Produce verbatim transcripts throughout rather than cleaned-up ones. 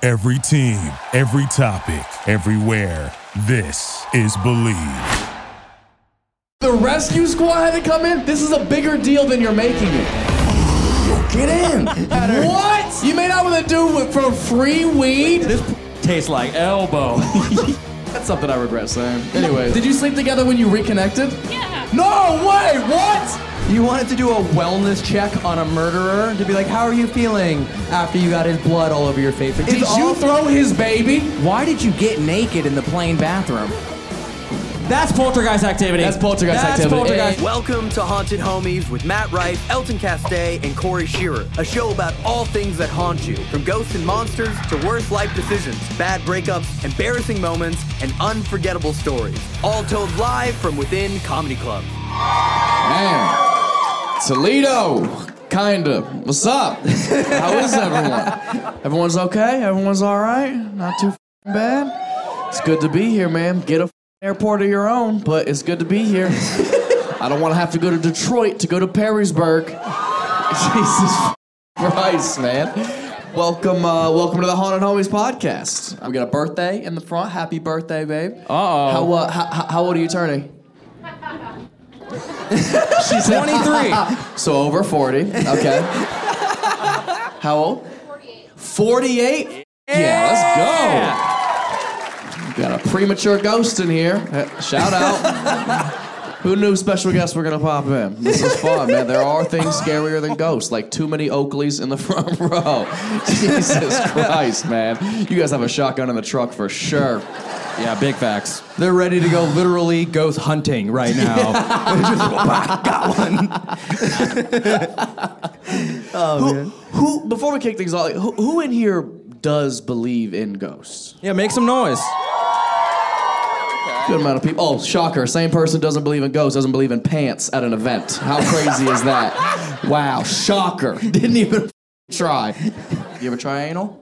Every team, every topic, everywhere. This is Believe. The rescue squad had to come in? This is a bigger deal than you're making it. Get in. What? You made out with a dude with, for free weed? This p- tastes like elbow. That's something I regret saying. Anyways. Did you sleep together when you reconnected? Yeah. No way, what? You wanted to do a wellness check on a murderer to be like, how are you feeling after you got his blood all over your face? Like, Did it's you all- throw his baby? Why did you get naked in the plain bathroom? That's poltergeist activity. That's poltergeist That's activity. poltergeist. Welcome to Haunted Homies with Matt Wright, Elton Castee, and Corey Shearer. A show about all things that haunt you, from ghosts and monsters to worst life decisions, bad breakups, embarrassing moments, and unforgettable stories. All told live from within comedy clubs. Man. Toledo. Kinda. What's up? How is everyone? Everyone's okay? Everyone's all right? Not too f***ing bad? It's good to be here, man. Get a f***ing airport of your own, but it's good to be here. I don't want to have to go to Detroit to go to Perrysburg. Jesus Christ, man. Welcome, uh, welcome to the Haunted Homies podcast. We got a birthday in the front. Happy birthday, babe. Uh-oh. How, uh, how, how old are you turning? She's twenty-three. So over forty. Okay. How old? forty-eight. forty-eight? Yeah, let's go. Got a premature ghost in here. Shout out. Who knew special guests were gonna pop in? This is fun, man. There are things scarier than ghosts, like too many Oakleys in the front row. Jesus Christ, man. You guys have a shotgun in the truck for sure. Yeah, big facts. They're ready to go literally ghost hunting right now. They're just, bah, got one. Oh, Who, man. who, before we kick things off, like, who, who in here does believe in ghosts? Yeah, make some noise. Good amount of people. Oh, shocker. Same person doesn't believe in ghosts, doesn't believe in pants at an event. How crazy is that? Wow, shocker. Didn't even try. You ever try anal?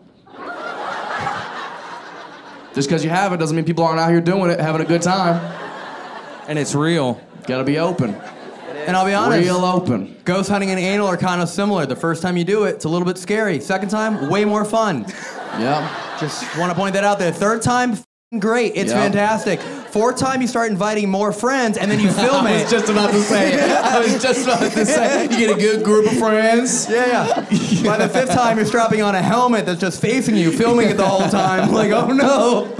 Just because you have it doesn't mean people aren't out here doing it, having a good time. And it's real. Gotta be open. And I'll be honest, Real open. ghost hunting and anal are kind of similar. The first time you do it, it's a little bit scary. Second time, way more fun. Yeah. Just want to point that out there. Third time, f***ing great. It's Yep. fantastic. Fourth time, you start inviting more friends, and then you film I it. was just about to say it. I was just about to say it. You get a good group of friends. Yeah, yeah. By the fifth time, you're strapping on a helmet that's just facing you, filming it the whole time. Like, oh no.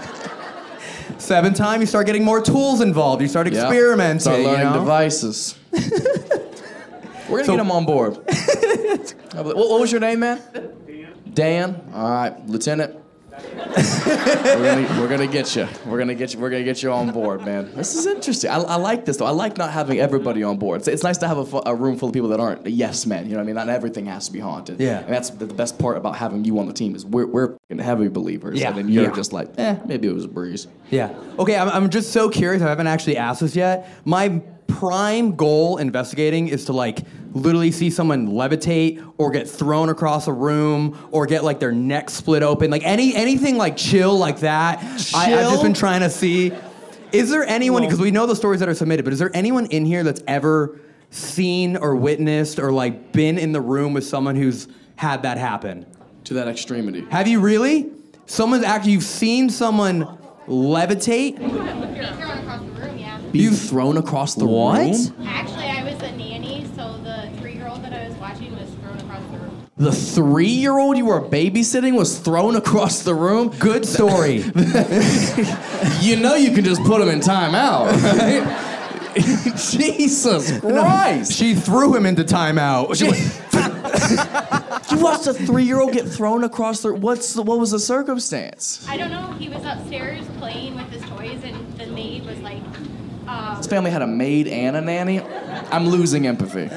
Seventh time, you start getting more tools involved. You start Yep. experimenting. Start learning you know? devices. We're gonna So- get him on board. what, what was your name, man? Dan. Dan. All right, Lieutenant. we're, gonna, we're gonna get you. We're gonna get you. We're gonna get you on board, man. This is interesting. I, I like this though. I like not having everybody on board. It's, it's nice to have a, fu- a room full of people that aren't yes men. You know what I mean? Not everything has to be haunted. Yeah. And that's the, the best part about having you on the team is we're we're f***ing heavy believers. Yeah. And then you're Yeah. just like, eh, maybe it was a breeze. Yeah. Okay, I'm, I'm just so curious. I haven't actually asked this yet. My prime goal investigating is to like literally see someone levitate or get thrown across a room or get like their neck split open. Like any anything like chill like that. I, I've Chill? just been trying to see. Is there anyone, because we know the stories that are submitted, but is there anyone in here that's ever seen or witnessed or like been in the room with someone who's had that happen? To that extremity. Have you really? Someone's actually, you've seen someone levitate? Being thrown across the room, yeah. Be thrown across the What? room? Actually, I was a nanny, so the three-year-old that I was watching was thrown across the room. The three-year-old you were babysitting was thrown across the room? Good story. You know you can just put him in timeout, right? Jesus Christ. She threw him into timeout. She went, You watched a three-year-old get thrown across the... What's the, what was the circumstance? I don't know, he was upstairs playing with his toys, and the maid was like, um, His family had a maid and a nanny? I'm losing empathy.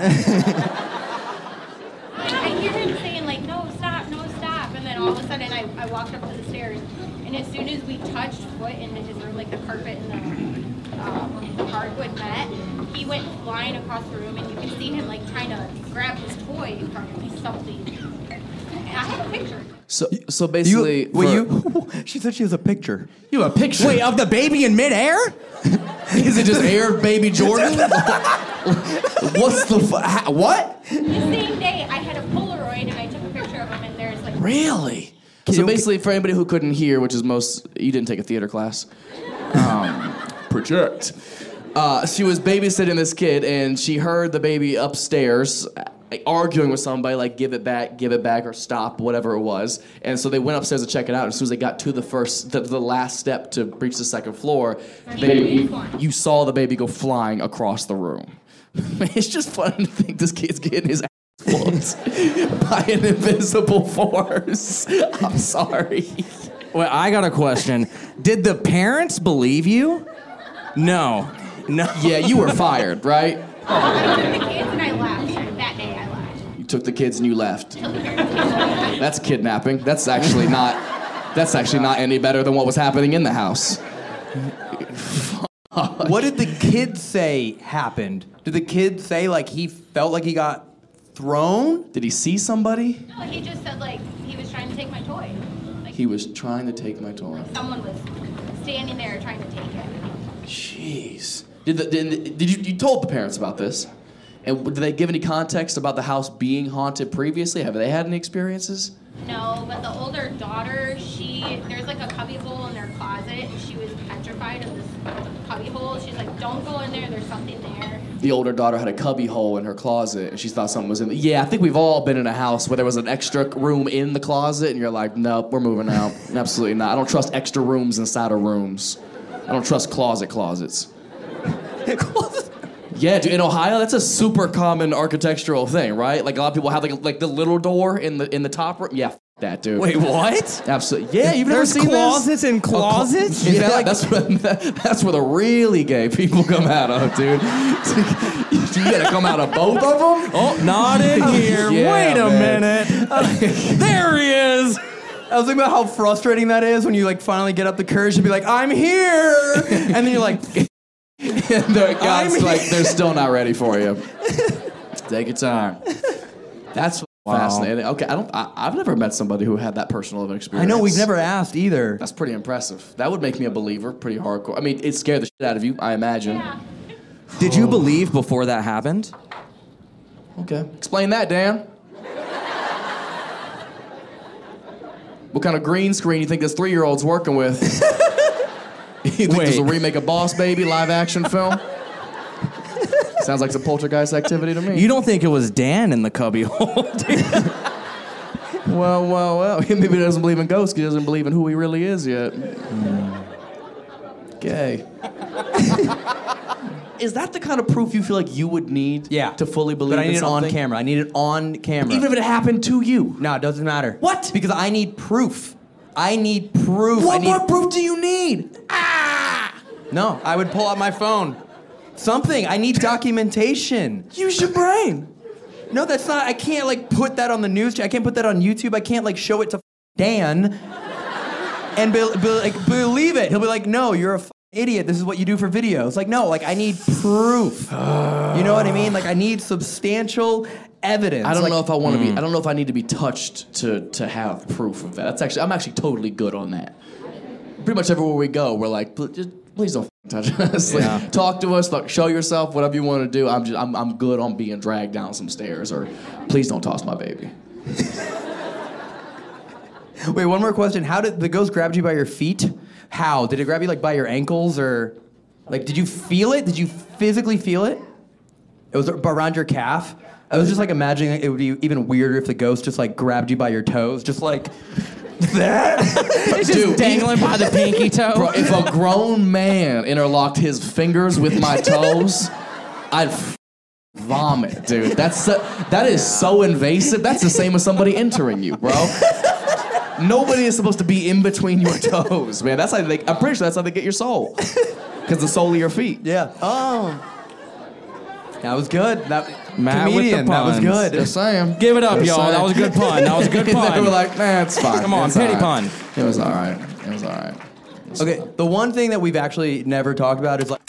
I hear him saying like, no, stop, no, stop. And then all of a sudden I, I walked up to the stairs, and as soon as we touched foot into his room, like the carpet and the, um, the hardwood met, he went flying across the room, and you can see him like trying to grab his toy from something. And I have a picture. So, so basically... you, wait, for- you, she said she has a picture. You have a picture? Wait, of the baby in midair? Is it just Air Baby Jordan? What's the... Fu- ha- what? The same day, I had a Polaroid, and I took a picture of him, and there's like... Really? So basically, for anybody who couldn't hear, which is most, you didn't take a theater class. Um, project. Uh, she was babysitting this kid, and she heard the baby upstairs arguing with somebody, like, give it back, give it back, or stop, whatever it was. And so they went upstairs to check it out, and as soon as they got to the first, the, the last step to reach the second floor, they, you, you saw the baby go flying across the room. It's just funny to think this kid's getting his ass whooped by an invisible force. I'm sorry. Well, I got a question. Did the parents believe you? No. No. Yeah, you were fired, right? I took the kids and I left. That day I left. You took the kids and you left. That's kidnapping. That's actually not. That's actually not any better than what was happening in the house. What did the kid say happened? Did the kid say, like, he felt like he got thrown? Did he see somebody? No, he just said, like, he was trying to take my toy. Like, He was trying to take my toy. someone was standing there trying to take it. Jeez. Did the, did, did you you told the parents about this? And did they give any context about the house being haunted previously? Have they had any experiences? No, but the older daughter, she, there's like a cubby hole in their closet, and she was petrified of this cubby hole. She's like, don't go in there, there's something there. The older daughter had a cubby hole in her closet, and she thought something was in there. Yeah, I think we've all been in a house where there was an extra room in the closet, and you're like, nope, we're moving out. Absolutely not. I don't trust extra rooms inside of rooms. I don't trust closet closets. Yeah, dude, in Ohio, that's a super common architectural thing, right? Like, a lot of people have, like, like the little door in the in the top room. Yeah, f- that, dude. Wait, what? Absolutely. Yeah, you've never There's seen closets this? and closets? Yeah, Is that like- that's, where, that's where the really gay people come out of, dude. You gotta come out of both of them? Oh, not in here. Yeah, Wait a man. minute. There he is. I was thinking about how frustrating that is when you, like, finally get up the courage to be like, I'm here! And then you're like... And they're, God's I'm like, they're still not ready for you. Take your time. That's Wow. fascinating. Okay, I don't. I, I've never met somebody who had that personal of an I experience. know, we've never asked either. That's pretty impressive. That would make me a believer. Pretty hardcore. I mean, it scared the shit out of you, I imagine. Yeah. Did you believe before that happened? Okay, explain that, Dan. What kind of green screen you think this three-year-old's working with? You think Wait. this will remake a Boss Baby live action film? Sounds like some poltergeist activity to me. You don't think it was Dan in the cubby hole, do you? Well, well, well. Maybe he doesn't believe in ghosts because he doesn't believe in who he really is yet. Gay. Is that the kind of proof you feel like you would need Yeah. to fully believe But I in need it on something? camera. I need it on camera. Even if it happened to you. No, it doesn't matter. What? Because I need proof. I need proof. I What need... more proof do you need? No, I would pull out my phone. Something. I need documentation. Use your brain. No, that's not. I can't, like, put that on the news. I can't put that on YouTube. I can't, like, show it to Dan and be, be, like, believe it. He'll be like, no, you're a idiot. This is what you do for videos. Like, no, like, I need proof. You know what I mean? Like, I need substantial evidence. I don't Like, know if I want to be. I don't know if I need to be touched to to have proof of that. That's actually. I'm actually totally good on that. Pretty much everywhere we go, we're like, "Pl- just please don't touch us. Like, Yeah. talk to us. Like, show yourself. Whatever you want to do. I'm just. I'm. I'm good on being dragged down some stairs. Or please don't toss my baby. Wait, one more question. How did the ghost grab you by your feet? How? Did it grab you, like, by your ankles, or, like, did you feel it? Did you physically feel it? It was around your calf? I was just, like, imagining it would be even weirder if the ghost just, like, grabbed you by your toes, just like that. It's just Dude, dangling by the pinky toe. Bro, if a grown man interlocked his fingers with my toes, I'd f- vomit, dude. That's so, that is so invasive. That's the same as somebody entering you, bro. Nobody is supposed to be in between your toes, man. That's how they. I'm pretty sure that's how they get your soul, because the sole of your feet. Yeah. Oh. That was good. That Matt with the comedian. That was puns. good. Just saying. Give it up, Just y'all. saying. That was a good pun. That was a good they pun. were like, nah, it's fine. Come on, It's pity all right. pun. It was all right. It was all right. It was Okay, fine. the one thing that we've actually never talked about is, like,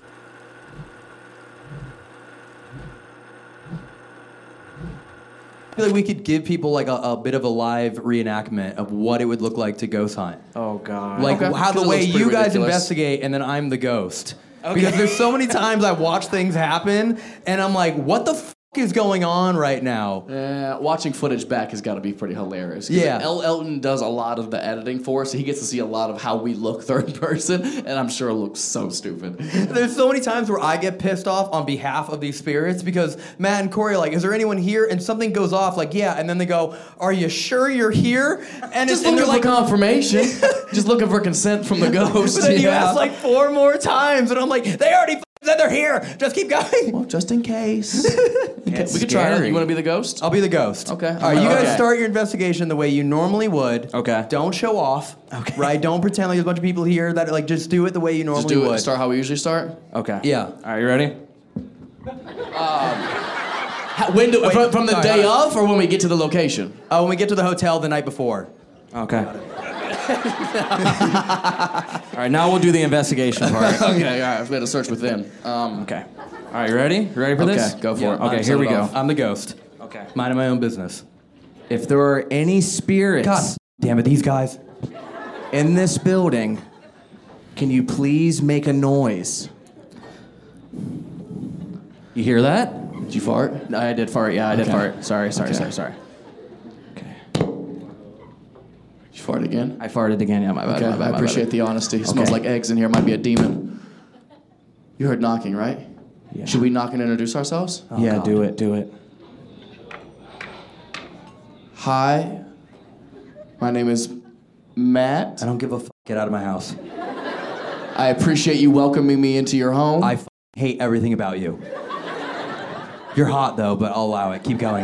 I feel like we could give people, like, a, a bit of a live reenactment of what it would look like to ghost hunt. Oh, God. Like, Okay. how the 'Cause it way looks pretty you guys ridiculous. investigate and then I'm the ghost. Because there's so many times I watch things happen and I'm like, what the f is going on right now? Yeah, watching footage back has got to be pretty hilarious. 'Cause Yeah. El Elton does a lot of the editing for us, so he gets to see a lot of how we look third person, and I'm sure it looks so stupid. There's so many times where I get pissed off on behalf of these spirits because Matt and Corey are like, is there anyone here? And something goes off, like, yeah, and then they go, are you sure you're here? And Just it's, and looking they're for like, confirmation. Just looking for consent from the ghost. but then you yeah. ask like four more times, and I'm like, they already f- said they're here. Just keep going. Well, just in case. Okay, It's we could try it. scary. You want to be the ghost? I'll be the ghost. Okay. All right, you guys Okay. start your investigation the way you normally would. Okay. Don't show off. Okay. Right? Don't pretend like there's a bunch of people here that like just do it the way you normally Just do would. it. Start how we usually start. Okay. Yeah. All right, you ready? How, when do, Wait, from, from the sorry, day hold on. of, or when we get to the location? Uh, when we get to the hotel the night before. Okay. All right, now we'll do the investigation part. Okay, all right. We had to search within. Um, Okay. All right, you ready? You ready for Okay, this? go for Yeah, it. Okay, I'm here we set it go. off. I'm the ghost. Okay. Minding my own business. If there are any spirits God damn it, these guys. in this building, can you please make a noise? You hear that? Did you fart? I did fart. Yeah, I did Okay. fart. Sorry, sorry, Okay. sorry, sorry. Okay. Did you fart again? I farted again. Yeah, my bad. Okay, my bad, I my appreciate bad. the honesty. It smells Okay. like eggs in here. Might be a demon. You heard knocking, right? Yeah. Should we knock and introduce ourselves? yeah, God. do it, do it. Hi, my name is Matt. I don't give a fuck. Get out of my house. I appreciate you welcoming me into your home. I f- hate everything about you. You're hot though, but I'll allow it. Keep going.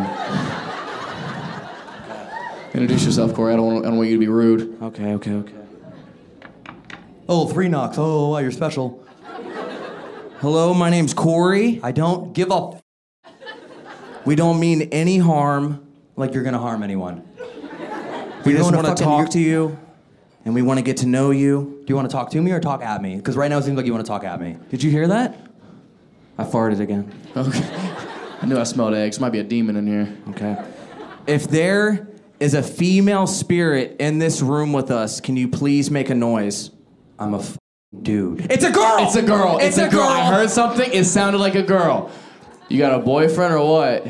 Introduce yourself, Corey. I don't, want, I don't want you to be rude. Okay, okay, okay. Oh, three knocks. Oh, wow, you're special. Hello, my name's Corey. I don't give a f- We don't mean any harm. like you're gonna harm anyone. We You're just going want to fucking- talk to you, and we want to get to know you. Do you want to talk to me or talk at me? Because right now it seems like you want to talk at me. Did you hear that? I farted again. Okay. I knew I smelled eggs. Might be a demon in here. Okay. If there is a female spirit in this room with us, can you please make a noise? I'm a f- dude. It's a girl! It's a girl. It's, a girl! I heard something. It sounded like a girl. You got a boyfriend or what?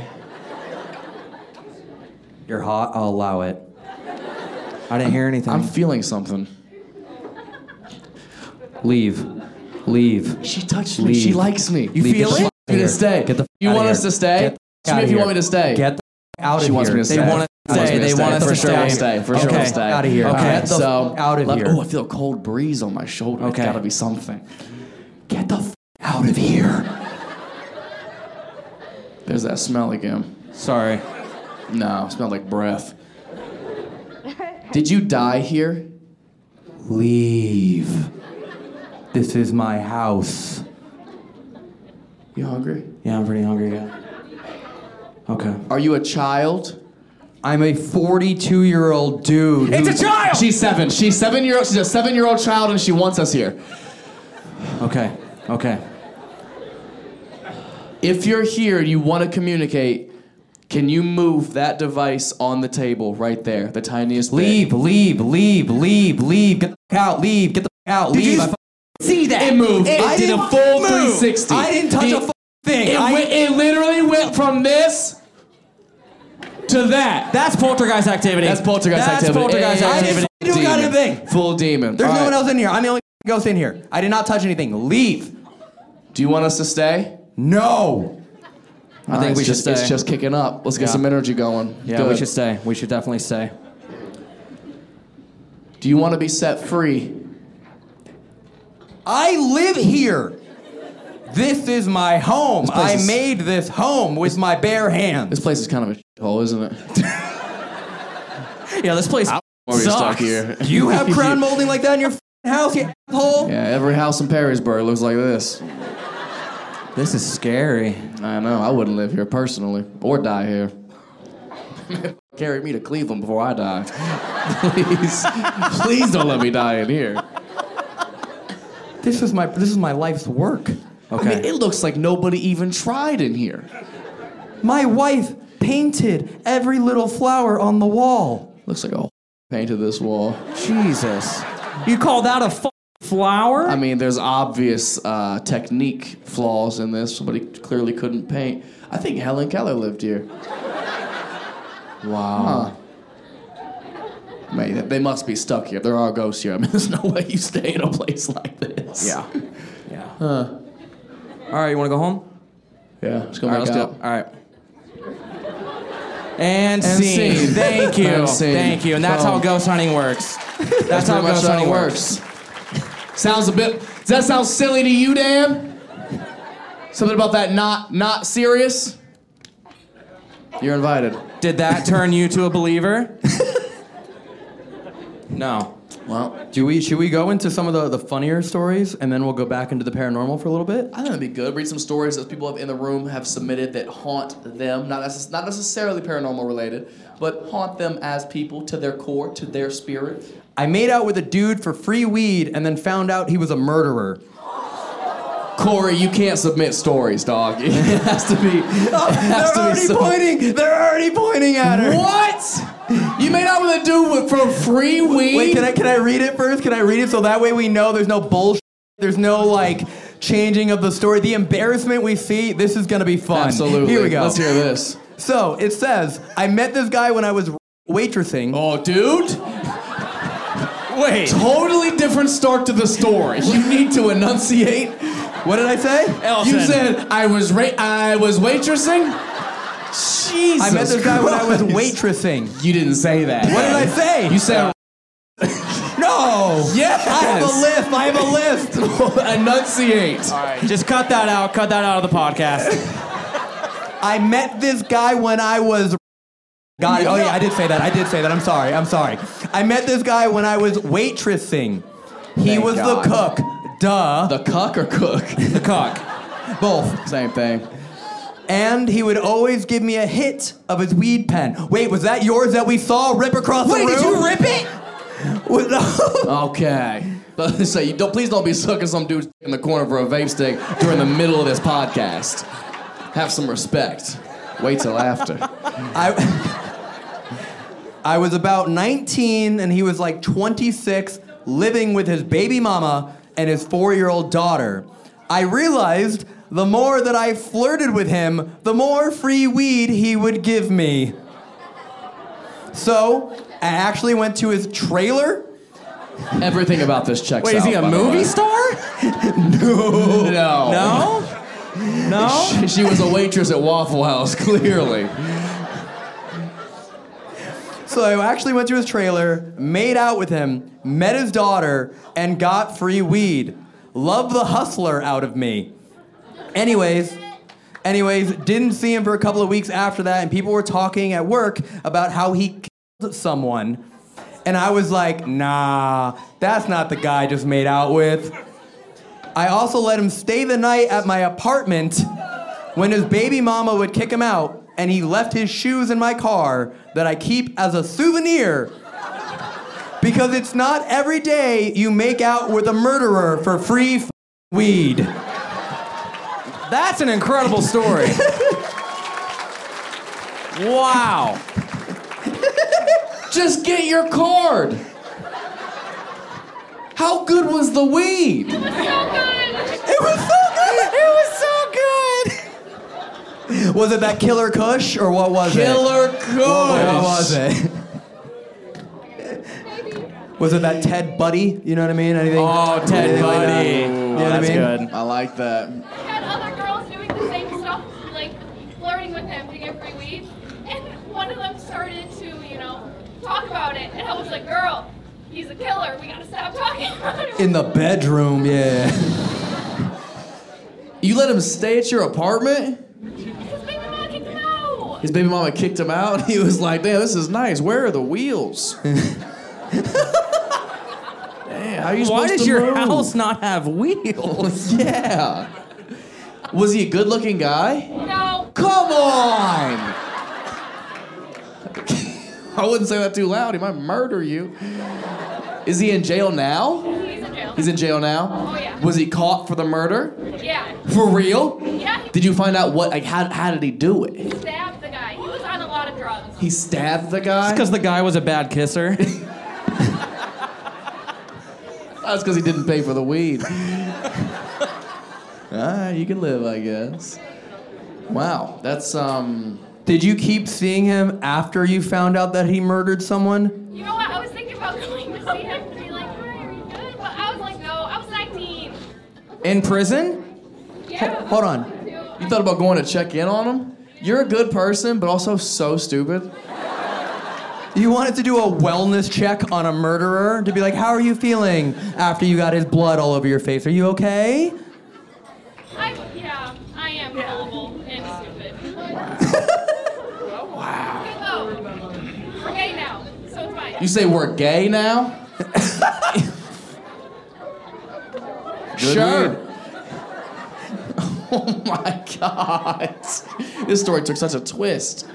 You're hot. I'll allow it. I didn't hear anything. I'm feeling something. Leave. Leave. She touched me. Leave. She likes me. You Leave. feel Get it? the f- You to here. stay. Get the f- You outta want here. us to stay? Get the f- Show me outta if you here. want me to stay. Get the f- out of She here. wants me to They stay. want us to She wants stay. me to They stay. want us For to sure stay. we'll stay. For sure Okay. we'll stay. Outta here. Okay, Get the so f- out of let- here. Oh, I feel a cold breeze on my shoulder. Okay. It's gotta be something. Get the f- out of here. There's that smell again. Sorry. No, it smelled like breath. Did you die here? Leave. This is my house. You hungry? Yeah, I'm pretty hungry, yeah. Okay. Are you a child? I'm a forty-two-year-old dude. It's a who's- child! She's seven. She's seven year old. She's a seven year old child, and she wants us here. Okay, okay. If you're here and you want to communicate, can you move that device on the table right there, the tiniest bit? Leave, leave, leave, leave, leave. Get the f- out. Leave. Get the f- out. Did you leave. s- I See that? It moved. It, I did a didn't full move. three sixty. I didn't touch It- a f- thing. It, I- went, it literally went from this to that. That's poltergeist activity. That's poltergeist That's activity. poltergeist Hey, activity. I didn't do demon. anything. Full demon. There's All no right. one else in here. I'm the only f- ghost in here. I did not touch anything. Leave. Do you want us to stay? No. I All think right, we it's should just, stay. It's just kicking up. Let's get Yeah. some energy going. Yeah, Good. we should stay. We should definitely stay. Do you want to be set free? I live here. This is my home. place I is- made this home with my bare hands. This place is kind of a hole, isn't it? Yeah, this place Or we're stuck sucks. here. You have crown molding like that in your f***ing house, you asshole? Yeah, every house in Perrysburg looks like this. This is scary. I know. I wouldn't live here personally, or die here. Carry me to Cleveland before I die. Please, please don't let me die in here. This is my this is my life's work. Okay. I mean, it looks like nobody even tried in here. My wife painted every little flower on the wall. Looks like a whole painted this wall. Jesus. You call that a f- flower? I mean, there's obvious uh, technique flaws in this. Somebody clearly couldn't paint. I think Helen Keller lived here. Wow. Huh. Man, they must be stuck here. There are ghosts here. I mean, there's no way you stay in a place like this. Yeah. Yeah. Huh. All right, you want to go home? Yeah, let's go All right, make let's out. do it. All right. And, And scene. scene. Thank you. And scene. Thank you. And that's Boom. how ghost hunting works. That's, That's how pretty much ghost how hunting it works. works. Sounds a bit. Does that sound silly to you, Dan? Something about that not not serious? You're invited. Did that turn you to a believer? No. Well, Do we? Should we go into some of the, the funnier stories, and then we'll go back into the paranormal for a little bit? I think that'd be good. Read some stories that people have in the room have submitted that haunt them, not necess- not necessarily paranormal related, but haunt them as people to their core, to their spirit. I made out with a dude for free weed, and then found out he was a murderer. Corey, you can't submit stories, dog. It has to be. It has They're to be already some- pointing. They're already pointing at her. What? You made out with a dude with, for free weed? Wait, can I can I read it first? Can I read it so that way we know there's no bullshit. There's no like changing of the story. The embarrassment we see. This is gonna be fun. Absolutely. Here we go. Let's hear this. So it says, I met this guy when I was waitressing. Oh, dude. Wait. Totally different start to the story. You need to enunciate. What did I say? You said I was ra- I was waitressing. Jesus. I met this guy when I was Christ. waitressing. You didn't say that. What did I say? You said No. yes. I have a list. I have a list. Enunciate. All right, just cut that out. Cut that out of the podcast. I met this guy when I was. Got it. Oh yeah, I did say that. I did say that. I'm sorry. I'm sorry. I met this guy when I was waitressing. He Thank was God. the cook. Duh. The cuck or cook? The cock. Both. Same thing. And he would always give me a hit of his weed pen. Wait, was that yours that we saw rip across the room? Wait, did you rip it? Was- no. Okay. But so you don't. Please don't be sucking some dude in the corner for a vape stick during the middle of this podcast. Have some respect. Wait till after. I, I was about nineteen and he was like twenty-six, living with his baby mama and his four-year-old daughter. I realized the more that I flirted with him, the more free weed he would give me. So, I actually went to his trailer. Everything about this checks Wait, out. is he a by the movie way. star? No. No? No? She, she was a waitress at Waffle House, clearly. So I actually went to his trailer, made out with him, met his daughter, and got free weed. Love the hustler out of me. Anyways, anyways, didn't see him for a couple of weeks after that, and people were talking at work about how he killed someone. And I was like, nah, that's not the guy I just made out with. I also let him stay the night at my apartment when his baby mama would kick him out, and he left his shoes in my car that I keep as a souvenir. Because it's not every day you make out with a murderer for free f- weed. That's an incredible story. Wow. Just get your card. How good was the weed? So good. It was so good! It was so good! Was it that Killer Kush, or what was it? Killer Kush. What was it? Was it that Ted Buddy? You know what I mean? Anything? Oh, Ted anything like that? Buddy. You Oh, know what I that's mean? good. I like that. Had other girls doing the same stuff, like flirting with him to get free weed, and one of them started to, you know, talk about it, and I was like, "Girl, he's a killer. We gotta stop talking about it." In the bedroom, yeah. You let him stay at your apartment? His baby mama kicked him out. His baby mama kicked him out. He was like, damn, this is nice. Where are the wheels? Damn, how are you Why supposed does to your move? house not have wheels? Yeah. Was he a good looking guy? No. Come on! I wouldn't say that too loud. He might murder you. Is he in jail now? He's in jail. He's in jail now? Oh, yeah. Was he caught for the murder? Yeah. For real? Yeah. He Did you find out what, like, how, how did he do it? stabbed the guy. He was on a lot of drugs. He stabbed the guy? Because the guy was a bad kisser. That's because he didn't pay for the weed. Ah, you can live, I guess. Wow, that's, um... Did you keep seeing him after you found out that he murdered someone? You know what? I was thinking about going to see him to be like, hi, are you good? But I was like, no, I was nineteen. In prison? Yeah. Hold on. You thought about going to check in on him? You're a good person, but also so stupid. You wanted to do a wellness check on a murderer to be like, how are you feeling after you got his blood all over your face? Are you okay? I, yeah, I am gullible and stupid. Wow. We're gay now, so it's fine. You say we're gay now? Sure. Oh my God. This story took such a twist.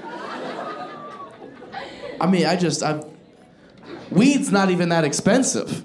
I mean, I just, I, weed's not even that expensive.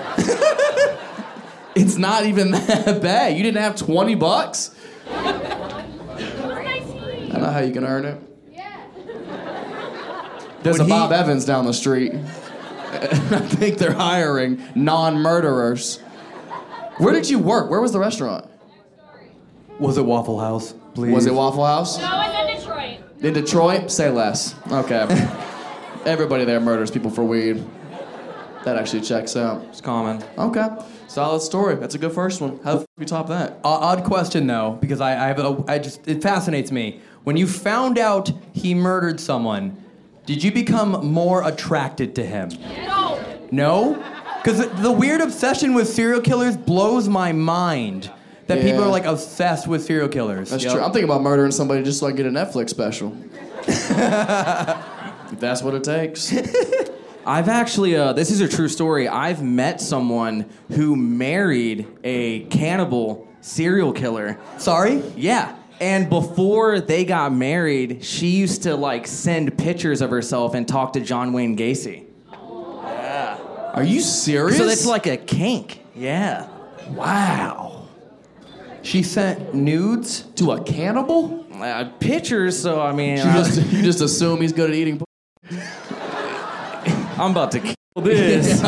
It's not even that bad. You didn't have twenty bucks? I don't know how you can earn it. Yeah. There's Would a Bob he- Evans down the street. I think they're hiring non-murderers. Where did you work? Where was the restaurant? Was it Waffle House? Please. Was it Waffle House? No, I was in Detroit. In Detroit? Say less. Okay. Everybody there murders people for weed. That actually checks out. It's common. Okay. Solid story. That's a good first one. How the f*** you top that? O- odd question though, because I, I have a, I just it fascinates me. When you found out he murdered someone, did you become more attracted to him? No. No? Because the weird obsession with serial killers blows my mind. That people Yeah. are like obsessed with serial killers. That's Yep. true. I'm thinking about murdering somebody just so I get a Netflix special. If that's what it takes. I've actually, uh, this is a true story. I've met someone who married a cannibal serial killer. Sorry? Yeah. And before they got married, she used to like send pictures of herself and talk to John Wayne Gacy. Are you serious? So it's like a kink. Yeah. wow. She sent nudes? To a cannibal? Uh, pictures, so I mean, You I- just, you just assume he's good at eating. I'm about to kill this.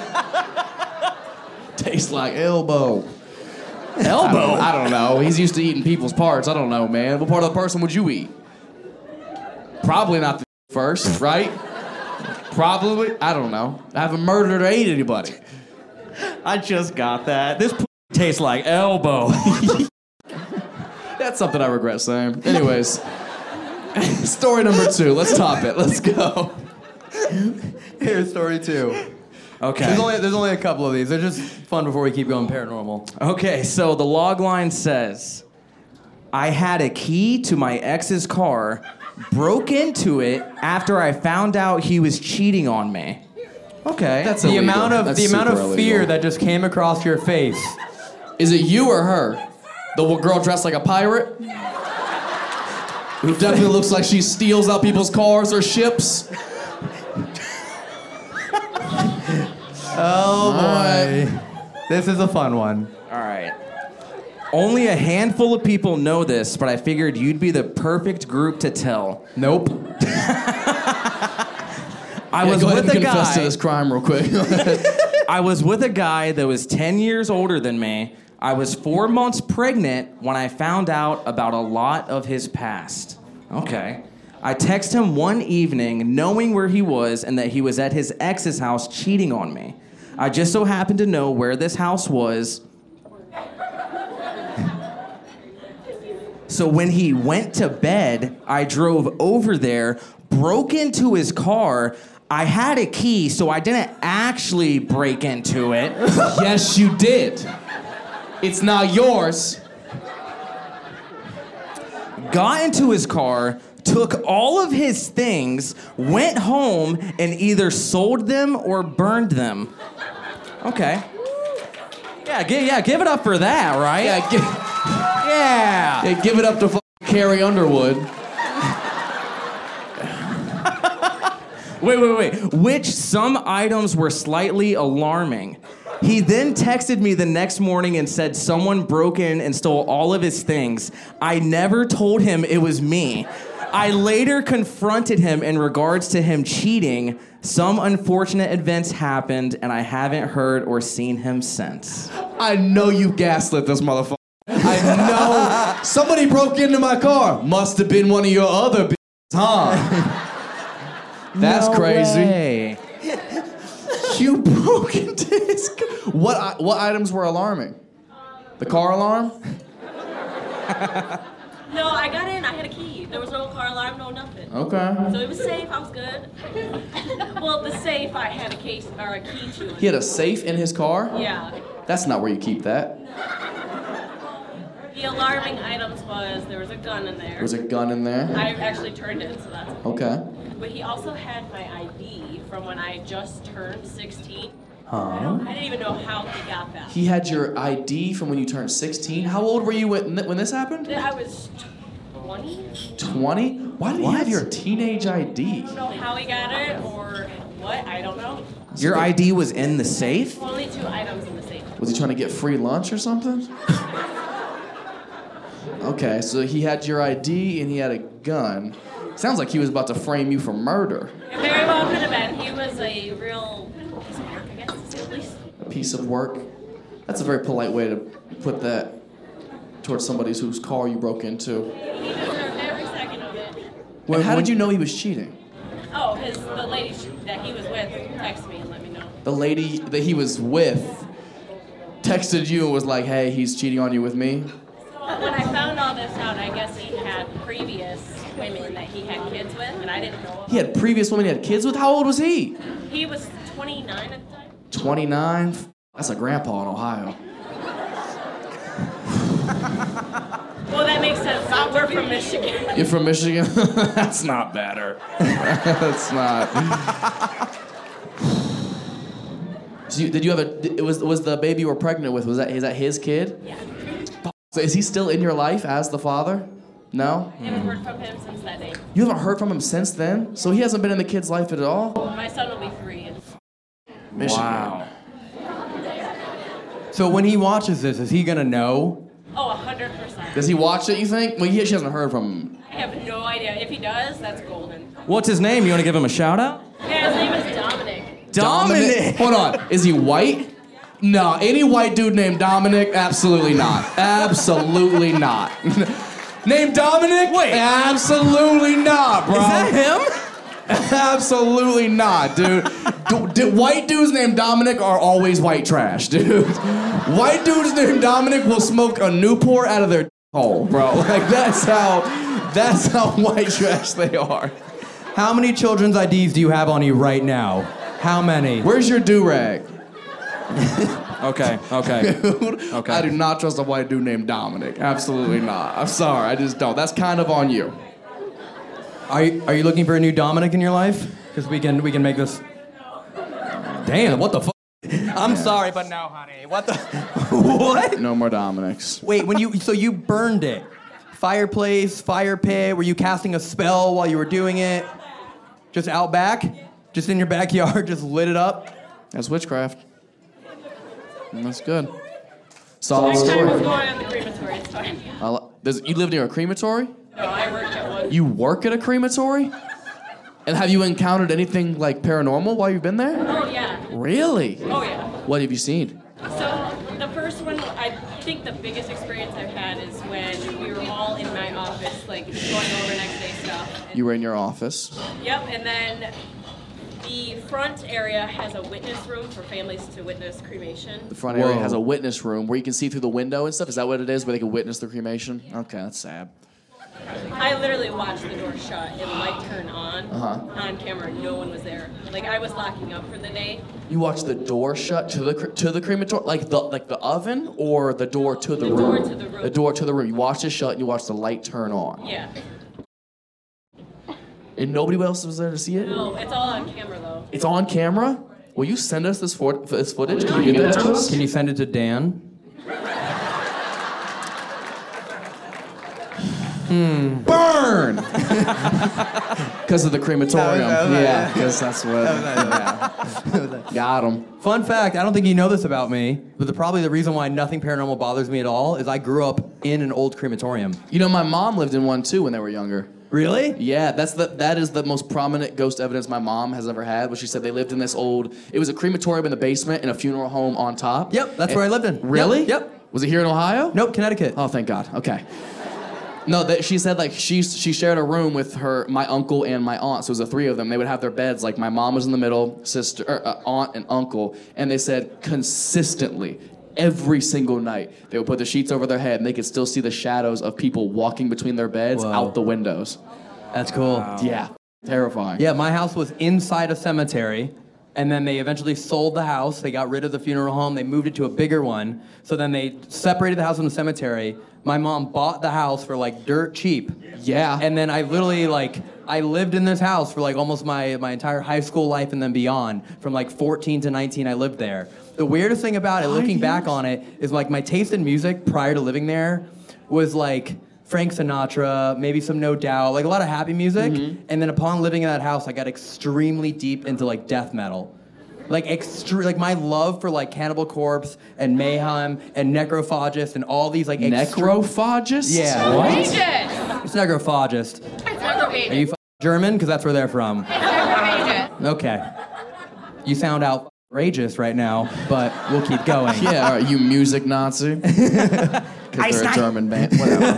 Tastes like elbow. Elbow? I don't know. He's used to eating people's parts. I don't know, man. What part of the person would you eat? Probably not the first, right? Probably. I don't know. I haven't murdered or ate anybody. I just got that. This p- tastes like elbow. That's something I regret saying. Anyways, story number two. Let's top it. Let's go. Here's story two. Okay. There's only, there's only a couple of these. They're just fun before we keep going paranormal. Okay, so the log line says, I had a key to my ex's car, broke into it after I found out he was cheating on me. Okay. That's The illegal. amount of That's the amount of super fear illegal. that just came across your face. Is it you or her? The girl dressed like a pirate? Who definitely looks like she steals out people's cars or ships? Oh boy. This is a fun one. All right. Only a handful of people know this, but I figured you'd be the perfect group to tell. Nope. I Yeah, was go ahead with and a confess guy. to this crime real quick. I was with a guy that was ten years older than me. I was four months pregnant when I found out about a lot of his past. Okay. I texted him one evening knowing where he was and that he was at his ex's house cheating on me. I just so happened to know where this house was. So when he went to bed, I drove over there, broke into his car. I had a key, so I didn't actually break into it. Yes, you did. It's not yours. Got into his car, took all of his things, went home, and either sold them or burned them. Okay. Yeah, gi- yeah, give it up for that, right? Yeah, give, Yeah. yeah, give it up to f- Carrie Underwood. Wait, wait, wait. Which some items were slightly alarming. He then texted me the next morning and said someone broke in and stole all of his things. I never told him it was me. I later confronted him in regards to him cheating. Some unfortunate events happened, and I haven't heard or seen him since. I know you gaslit this motherfucker. I know somebody broke into my car. Must have been one of your other b****s, huh? That's No crazy. way. You broke into his car. What, i- what items were alarming? The car alarm? No, I got in. I had a key. There was no car alarm, no nothing. Okay. So it was safe. I was good. Well, the safe I had a case or a key to. He had a safe in his car? Yeah. That's not where you keep that. The alarming items was there was a gun in there. There was a gun in there? I actually turned it, so that's. Okay. But he also had my I D from when I just turned sixteen. Huh? I didn't even know how he got that. He had your I D from when you turned sixteen. How old were you when, when this happened? I was twenty. twenty? Why did he What? have your teenage I D? I don't know how he got it or what. I don't know. Your I D was in the safe? Only two items in the safe. Was he trying to get free lunch or something? Okay, so he had your I D and he had a gun. Sounds like he was about to frame you for murder. It very well could have been. He was a real piece of work, I guess, to say the least. A piece of work. That's a very polite way to put that towards somebody whose car you broke into. He deserved every second of it. And how did you know he was cheating? Oh, his the lady sh- that he was with texted me and let me know. The lady that he was with texted you and was like, hey, he's cheating on you with me? When I found all this out, I guess he had previous women that he had kids with, and I didn't know. He had previous women he had kids with? How old was he? He was twenty-nine at the time. twenty-nine? That's a grandpa in Ohio. Well, that makes sense. We're from Michigan. You're from Michigan? That's not better. That's not. So you, did you have a? It was was the baby you were pregnant with? Was that is that his kid? Yeah. So is he still in your life as the father? No. I haven't heard from him since that day. You haven't heard from him since then. So he hasn't been in the kid's life at all. My son will be three. And Michigan. Wow. So when he watches this, is he gonna know? oh, one hundred percent. Does he watch it? You think? Well, he, she hasn't heard from him. I have no idea. If he does, that's golden. What's his name? You want to give him a shout out? Yeah, his name is Dominic. Dominic. Hold on. Is he white? No, any white dude named Dominic? Absolutely not. Absolutely not. Named Dominic? Wait. Absolutely not, bro. Is that him? Absolutely not, dude. Du- du- white dudes named Dominic are always white trash, dude. White dudes named Dominic will smoke a Newport out of their hole, bro. Like that's how, that's how white trash they are. How many children's I Ds do you have on you right now? How many? Where's your do-rag? Okay, okay. Dude, Okay. I do not trust a white dude named Dominic. Absolutely not. I'm sorry, I just don't. That's kind of on you. Are you, are you looking for a new Dominic in your life? Because we can we can make this. Damn! What the fuck? I'm sorry, but no, honey. What the? What? No more Dominics. Wait, when you so you burned it? Fireplace, fire pit. Were you casting a spell while you were doing it? Just out back? Just in your backyard? Just lit it up? That's witchcraft. And that's good. Solid Next time we'll story. go on the crematory. It's fine. I li- does, you live near a crematory? No, I work at one. You work at a crematory? And have you encountered anything like paranormal while you've been there? Oh, yeah. Really? Oh, yeah. What have you seen? So the first one, I think the biggest experience I've had is when we were all in my office, like going over next day stuff. You were in your office. Yep, and then the front area has a witness room for families to witness cremation. The front area Whoa. has a witness room where you can see through the window and stuff. Is that what it is? Where they can witness the cremation? Okay, that's sad. I literally watched the door shut and light turn on Uh-huh. on camera. No one was there. Like I was locking up for the day. You watch the door shut to the cre- to the crematory, like the like the oven, or the door to the, The room. door to the room. The door to the room. You watch it shut and you watch the light turn on. Yeah. And nobody else was there to see it. No, it's all on camera though. It's on camera. Will you send us this for- this footage? Can you get that to us? Can you send it to Dan? Burn! Because of the crematorium. That was- that was- Yeah, because that's what. Yeah. Got him. Fun fact, I don't think you know this about me, but the, probably the reason why nothing paranormal bothers me at all is I grew up in an old crematorium. You know, my mom lived in one too when they were younger. Really? Yeah, that's the that is the most prominent ghost evidence my mom has ever had. Was she said they lived in this old. It was a crematorium in the basement and a funeral home on top. Yep, that's And- where I lived in. Really? Yep. yep. Was it here in Ohio? Nope, Connecticut. Oh, thank God. Okay. No, that she said like she she shared a room with her my uncle and my aunt. So it was the three of them. They would have their beds. Like my mom was in the middle, sister, er, uh, aunt, and uncle. And they said consistently, every single night, they would put the sheets over their head, and they could still see the shadows of people walking between their beds Whoa. out the windows. That's cool. Yeah, terrifying. Yeah, my house was inside a cemetery, and then they eventually sold the house. They got rid of the funeral home. They moved it to a bigger one. So then they separated the house from the cemetery. My mom bought the house for like dirt cheap. Yeah. And then I literally like I lived in this house for like almost my my entire high school life and then beyond. From like fourteen to nineteen, I lived there. The weirdest thing about it, looking back on it, is like my taste in music prior to living there was like Frank Sinatra, maybe some No Doubt, like a lot of happy music. Mm-hmm. And then upon living in that house, I got extremely deep into like death metal. Like extre- like my love for like Cannibal Corpse and Mayhem and Necrophagist and all these like extre- Necrophagist? Yeah. What? Agent. It's Necrophagist. It's necrophagist. Are you f- German? Because that's where they're from. It's necrophagist. Okay. You sound outrageous right now, but we'll keep going. Yeah, all right, you music Nazi. Because they're a German band.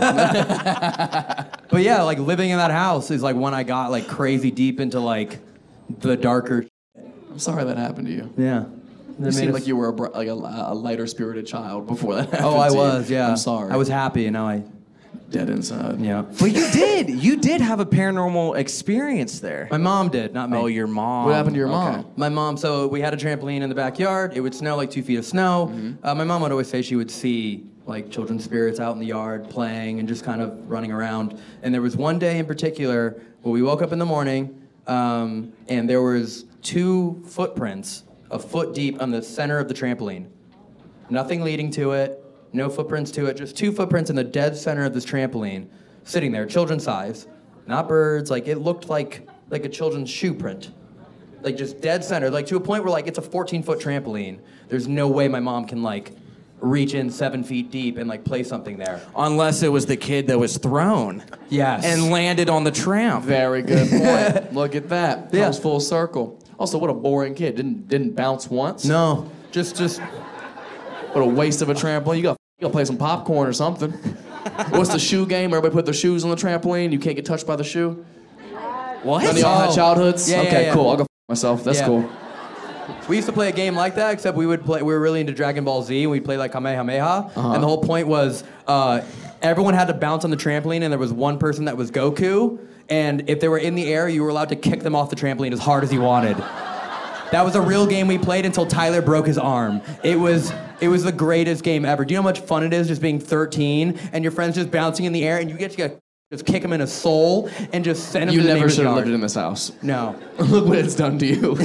Whatever. But yeah, like living in that house is like when I got like crazy deep into like the darker. I'm sorry that happened to you. Yeah. You seemed like you were a, br- like a, a lighter spirited child before that happened Oh, I to you. was. Yeah. I'm sorry. I was happy, and now I. dead inside. Yeah. But you did. You did have a paranormal experience there. My mom did, not me. Oh, your mom. What happened to your Okay. mom? My mom, so we had a trampoline in the backyard. It would snow like two feet of snow. Mm-hmm. Uh, my mom would always say she would see like children's spirits out in the yard playing and just kind of running around. And there was one day in particular where we woke up in the morning um, and there was two footprints, a foot deep on the center of the trampoline. Nothing leading to it, no footprints to it, just two footprints in the dead center of this trampoline, sitting there, children's size. Not birds, like it looked like like a children's shoe print. Like just dead center, like to a point where like it's a fourteen foot trampoline. There's no way my mom can like reach in seven feet deep and like play something there. Unless it was the kid that was thrown. Yes. And landed on the tramp. Very good point. Look at that. Yeah. Comes full circle. Also, what a boring kid. Didn't didn't bounce once. No, just just What a waste of a trampoline. You got you got to play some popcorn or something. What's the shoe game? Everybody put their shoes on the trampoline. You can't get touched by the shoe. What? None of y'all had Oh. childhoods. Yeah, yeah, okay, yeah. cool. I'll go f- myself. That's Yeah. cool. We used to play a game like that, except we would play. We were really into Dragon Ball Z, and we'd play like Kamehameha. Uh-huh. And the whole point was, uh, everyone had to bounce on the trampoline, and there was one person that was Goku. And if they were in the air, you were allowed to kick them off the trampoline as hard as you wanted. That was a real game we played until Tyler broke his arm. It was it was the greatest game ever. Do you know how much fun it is just being thirteen and your friends just bouncing in the air, and you get to get, just kick them in a soul and just send them You to the never neighbor's should have yard. lived in this house. No, Look what it's done to you.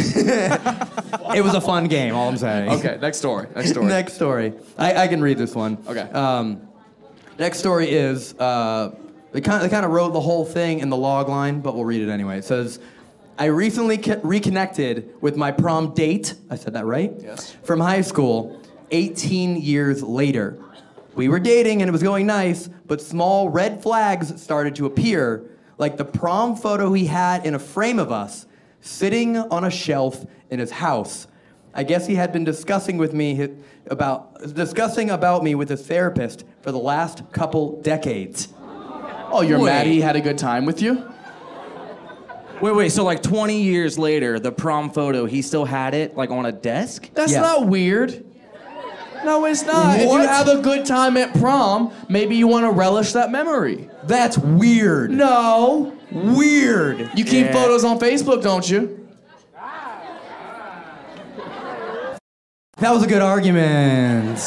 it was a fun game. All I'm saying. Okay, next story. Next story. Next story. I, I can read this one. Okay. Um, next story is uh, they kind of they kind of wrote the whole thing in the log line, but we'll read it anyway. It says, "I recently ca- reconnected with my prom date." I said that right? Yes. From high school, eighteen years later. We were dating and it was going nice, but small red flags started to appear, like the prom photo he had in a frame of us, sitting on a shelf in his house. I guess he had been discussing with me hi- about discussing about me with his therapist for the last couple decades. Oh, you're Wait. mad he had a good time with you? Wait, wait, so like twenty years later, the prom photo, he still had it like on a desk? That's Yeah. not weird. No, it's not. If you What? have a good time at prom, maybe you want to relish that memory. That's weird. No. Weird. You keep Yeah. photos on Facebook, don't you? That was a good argument.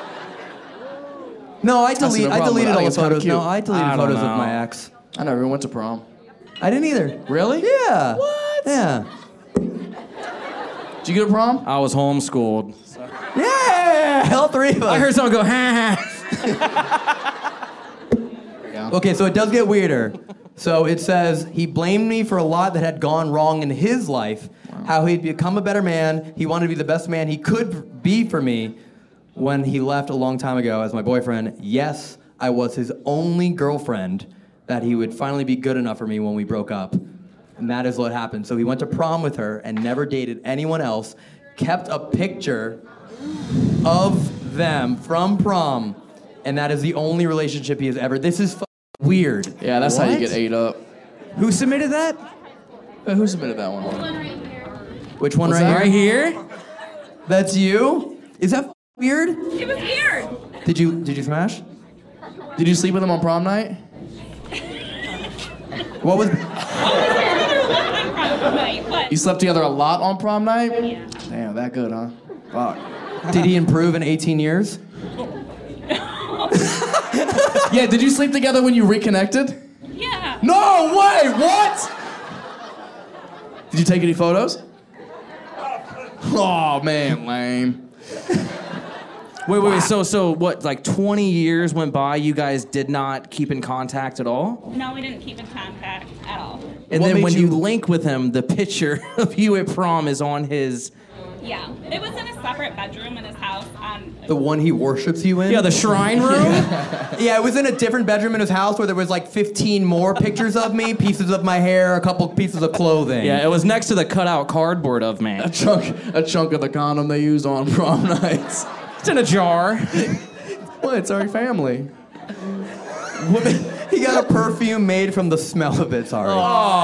No, I see no delete. I problem with deleted it. I all think the it's kinda photos. No, cute. I deleted I don't photos of know. my ex. I never even went to prom. I didn't either. Really? Yeah. What? Yeah. Did you go to prom? I was homeschooled. Yeah. All three of us. I heard someone go, ha ha. Okay, so it does get weirder. So it says he blamed me for a lot that had gone wrong in his life. How he'd become a better man. He wanted to be the best man he could be for me when he left a long time ago as my boyfriend. Yes, I was his only girlfriend, that he would finally be good enough for me when we broke up. And that is what happened. So he went to prom with her and never dated anyone else, kept a picture of them from prom, and that is the only relationship he has ever. This is f- weird. Yeah, that's how you What? get ate up. Who submitted that? Uh, Who submitted that one? Which one What's right that? here? Right here? That's you? Is that f- weird? It was weird. Did you did you smash? Did you sleep with him on prom night? What was? But You slept together a lot on prom night? Yeah. Damn, that good, huh? Fuck. Did he improve in eighteen years? Yeah, did you sleep together when you reconnected? yeah. No way! What? Did you take any photos? Oh man, lame. Wait, wait, wait. So, so what? Like twenty years went by. You guys did not keep in contact at all. No, we didn't keep in contact at all. And What then made when you- you link with him, the picture of you at prom is on his. Yeah. It was in a separate bedroom in his house on The one he worships you in? Yeah, the shrine room. Yeah, it was in a different bedroom in his house where there was like fifteen more pictures of me, pieces of my hair, a couple pieces of clothing. Yeah, it was next to the cutout cardboard of A me. chunk, a chunk of the condom they used on prom nights. It's in a jar. What? It's our family. He got a perfume made from the smell of it, sorry.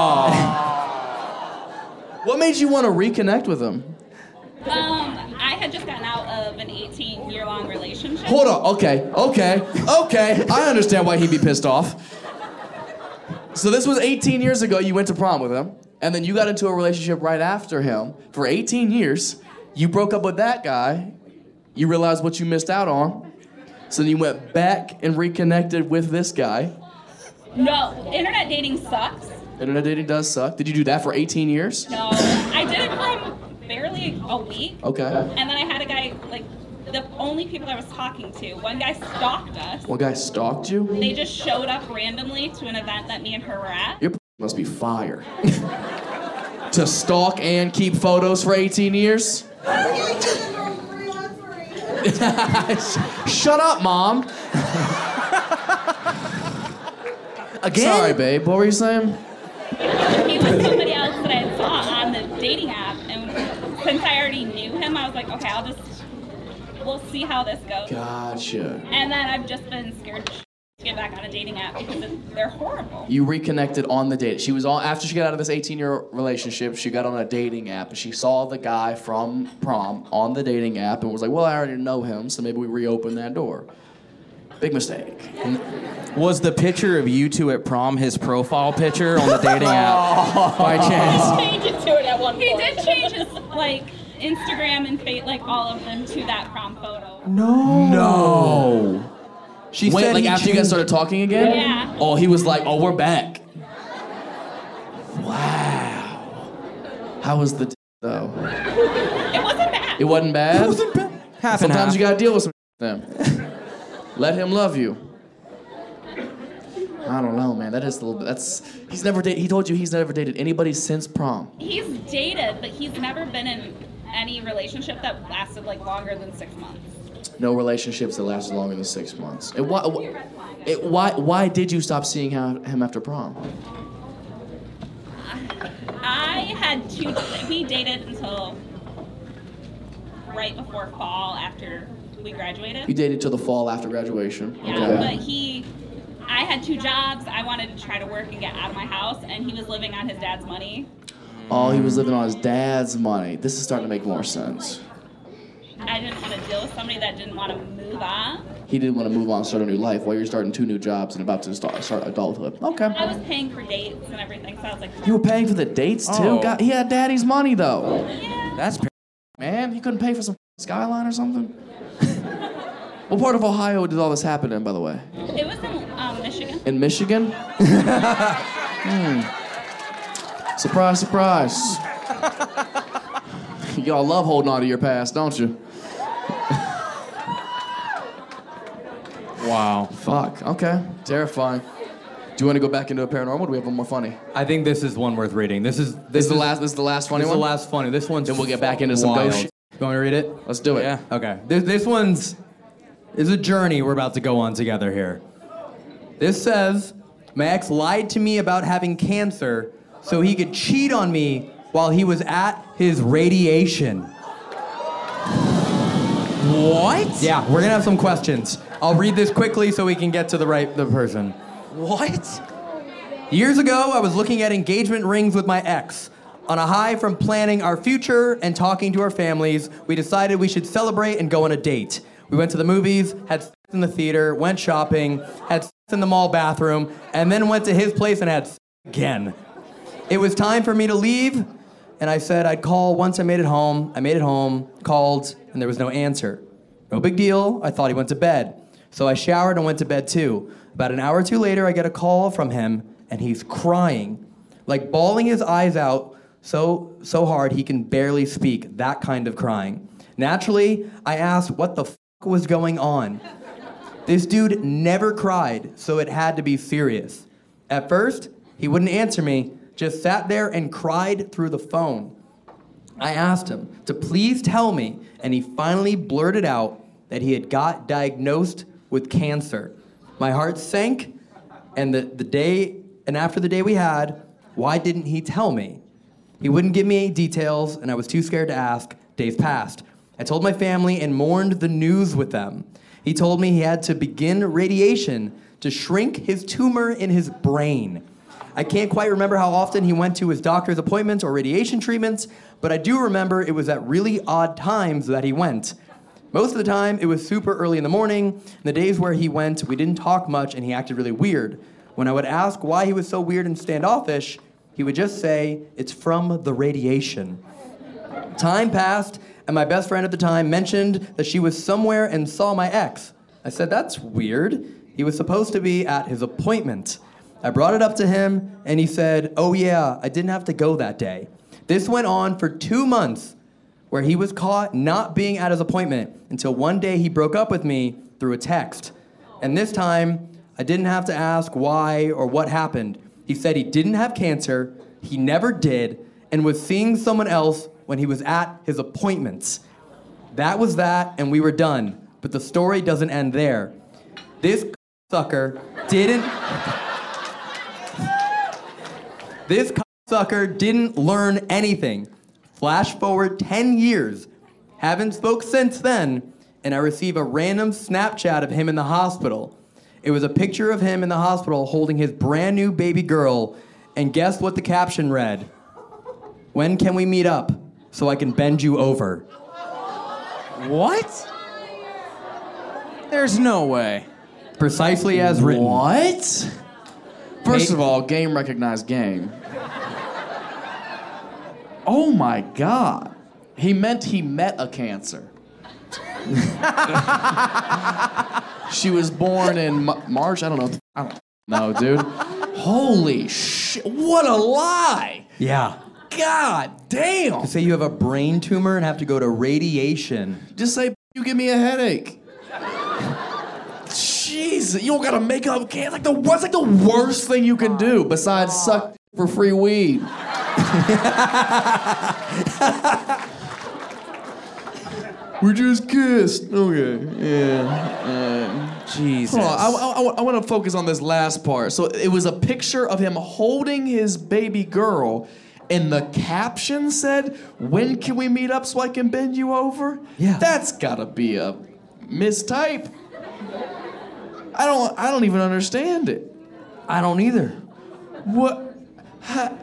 What made you want to reconnect with him? Um, I had just gotten out of an eighteen-year-long relationship. Hold on. Okay. Okay. Okay. I understand why he'd be pissed off. So this was eighteen years ago. You went to prom with him, and then you got into a relationship right after him for eighteen years. You broke up with that guy. You realized what you missed out on. So then you went back and reconnected with this guy. No, internet dating sucks. Internet dating does suck. Did you do that for eighteen years? No, I did it for barely a week. Okay. And then I had a guy, like, the only people I was talking to, one guy stalked us. One guy stalked you? They just showed up randomly to an event that me and her were at. Your p- must be fire. To stalk and keep photos for eighteen years? Shut up, Mom. Again? Sorry, babe. What were you saying? He was somebody else that I saw on the dating app, and since I already knew him, I was like, okay, I'll just, we'll see how this goes. Gotcha. And then I've just been scared to sh- to get back on a dating app because it, they're horrible. You reconnected on the date. She was on after she got out of this eighteen-year relationship. She got on a dating app, and she saw the guy from prom on the dating app, and was like, "Well, I already know him, so maybe we reopen that door." Big mistake. Was the picture of you two at prom his profile picture on the dating app by chance? Change it to it at one point. He did change his like Instagram and fate, like all of them, to that prom photo. No. No. She Wait, said like he after you guys changed- started talking again? Yeah. Oh, he was like, "Oh, we're back." Wow. How was the d- though? It wasn't bad. It wasn't bad. It wasn't bad. Half and Sometimes half. you gotta deal with some them. Let him love you. I don't know, man. That is a little bit. That's he's never dated. He told you he's never dated anybody since prom. He's dated, but he's never been in any relationship that lasted like longer than six months. No relationships that lasted longer than six months. And why? It, why? Why did you stop seeing how, him after prom? I had two. We dated until right before fall after we graduated. You dated till the fall after graduation. Yeah, Okay. but he, I had two jobs. I wanted to try to work and get out of my house, and he was living on his dad's money. Oh, he was living on his dad's money. This is starting to make more sense. I didn't want to deal with somebody that didn't want to move on. He didn't want to move on and start a new life while you're starting two new jobs and about to start, start adulthood. Okay. I was paying for dates and everything, so I was like, You were paying for the dates too? Oh. God, he had daddy's money though. yeah. That's par- Man, he couldn't pay for some Skyline or something? What part of Ohio did all this happen in, by the way? It was in um, Michigan. In Michigan? Hmm. Surprise, surprise. Y'all love holding on to your past, don't you? wow. Fuck, okay. Terrifying. Do you want to go back into a paranormal or do we have one more funny? I think this is one worth reading. This is this, This is the last this is the last funny This is one? the last funny. This one's Then we'll get back into some wild. ghost shit. You want me to read it? Let's do it. Yeah. Okay. This, this one's is a journey we're about to go on together here. This says, My ex lied to me about having cancer so he could cheat on me while he was at his radiation. What? Yeah, we're gonna have some questions. I'll read this quickly so we can get to the right the person. What? Years ago, I was looking at engagement rings with my ex. On a high from planning our future and talking to our families, we decided we should celebrate and go on a date. We went to the movies, had sex in the theater, went shopping, had sex in the mall bathroom, and then went to his place and had sex again. It was time for me to leave, and I said I'd call once I made it home. I made it home, called, and there was no answer. No big deal. I thought he went to bed. So I showered and went to bed too. About an hour or two later, I get a call from him, and he's crying, like bawling his eyes out so so hard he can barely speak, that kind of crying. Naturally, I asked what the f*** was going on. This dude never cried, so it had to be serious. At first, he wouldn't answer me, just sat there and cried through the phone. I asked him to please tell me, and he finally blurted out that he had got diagnosed with cancer. My heart sank, and the, the day, and after the day we had, why didn't he tell me? He wouldn't give me any details, and I was too scared to ask. Days passed. I told my family and mourned the news with them. He told me he had to begin radiation to shrink his tumor in his brain. I can't quite remember how often he went to his doctor's appointments or radiation treatments, but I do remember it was at really odd times that he went. Most of the time, it was super early in the morning. And the days where he went, we didn't talk much, and he acted really weird. When I would ask why he was so weird and standoffish, he would just say, it's from the radiation. Time passed, and my best friend at the time mentioned that she was somewhere and saw my ex. I said, that's weird. He was supposed to be at his appointment. I brought it up to him, and he said, oh yeah, I didn't have to go that day. This went on for two months, where he was caught not being at his appointment until one day he broke up with me through a text. And this time, I didn't have to ask why or what happened. He said he didn't have cancer, he never did, and was seeing someone else when he was at his appointments. That was that, and we were done. But the story doesn't end there. This sucker didn't... this sucker didn't learn anything. Flash forward ten years. Haven't spoke since then, and I receive a random Snapchat of him in the hospital. It was a picture of him in the hospital holding his brand new baby girl, and guess what the caption read? When can we meet up so I can bend you over? What? There's no way. Precisely as written. What? First of all, game recognized game. Oh my God. He meant he met a cancer. She was born in M- March. I don't know. I don't know, dude. Holy shit. What a lie. Yeah. God damn. To say you have a brain tumor and have to go to radiation. Just say, you give me a headache. Jeez, you don't gotta make up cancer. Like the, what's like the worst thing you can do besides suck for free weed? We just kissed. Okay. Yeah. Uh, Jesus. Hold on. I, I, I want to focus on this last part. So it was a picture of him holding his baby girl, and the caption said, "When can we meet up so I can bend you over?" Yeah. That's gotta be a mistype. I don't. I don't even understand it. I don't either. What? Ha-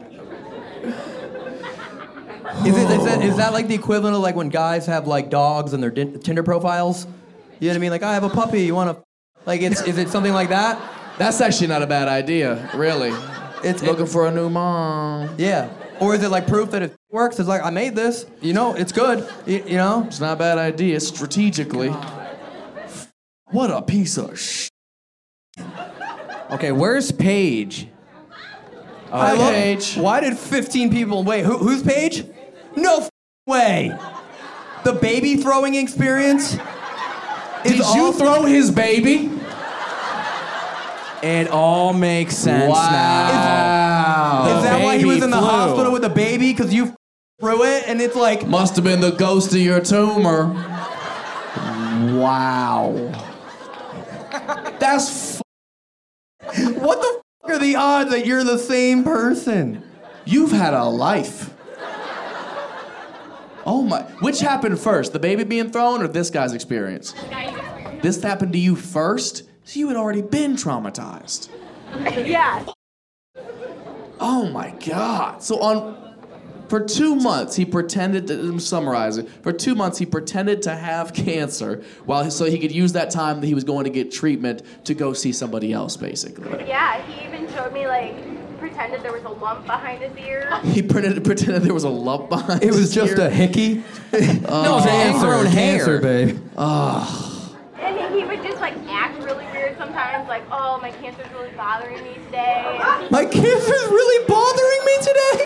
Is, it, is, that, is that like the equivalent of like when guys have like dogs in their din- Tinder profiles? You know what I mean? Like, I have a puppy, you want to... Like, it's is it something like that? That's actually not a bad idea, really. It's Looking it, for a new mom. Yeah. Or is it like proof that it works? It's like, I made this. You know, it's good. You, you know? It's not a bad idea, strategically. What a piece of sh**. Okay, where's Paige? I love- Paige. Why did fifteen people... Wait, who, who's Paige? No f- way. The baby throwing experience? Did you awesome. throw his baby? It all makes sense now. Is that why he baby was in the flew. hospital with a baby? Because you f- threw it and it's like... Must have been the ghost of your tumor. Wow. That's f- What the f- are these the odds that you're the same person? You've had a life. Oh my, which happened first, the baby being thrown or this guy's experience? This happened to you first? So you had already been traumatized. Yeah. Oh my God. So on, for two months he pretended to, I'm summarizing, for two months he pretended to have cancer while so he could use that time that he was going to get treatment to go see somebody else, basically. Yeah, he even showed me, like, pretended there was a lump behind his ear. He pretended, pretended there was a lump behind It was his just ear. a hickey. No, it's Cancer, ingrown hair. cancer, babe. And he would just, like, act really weird sometimes, like, oh, my cancer's really bothering me today. My cancer's really bothering me today.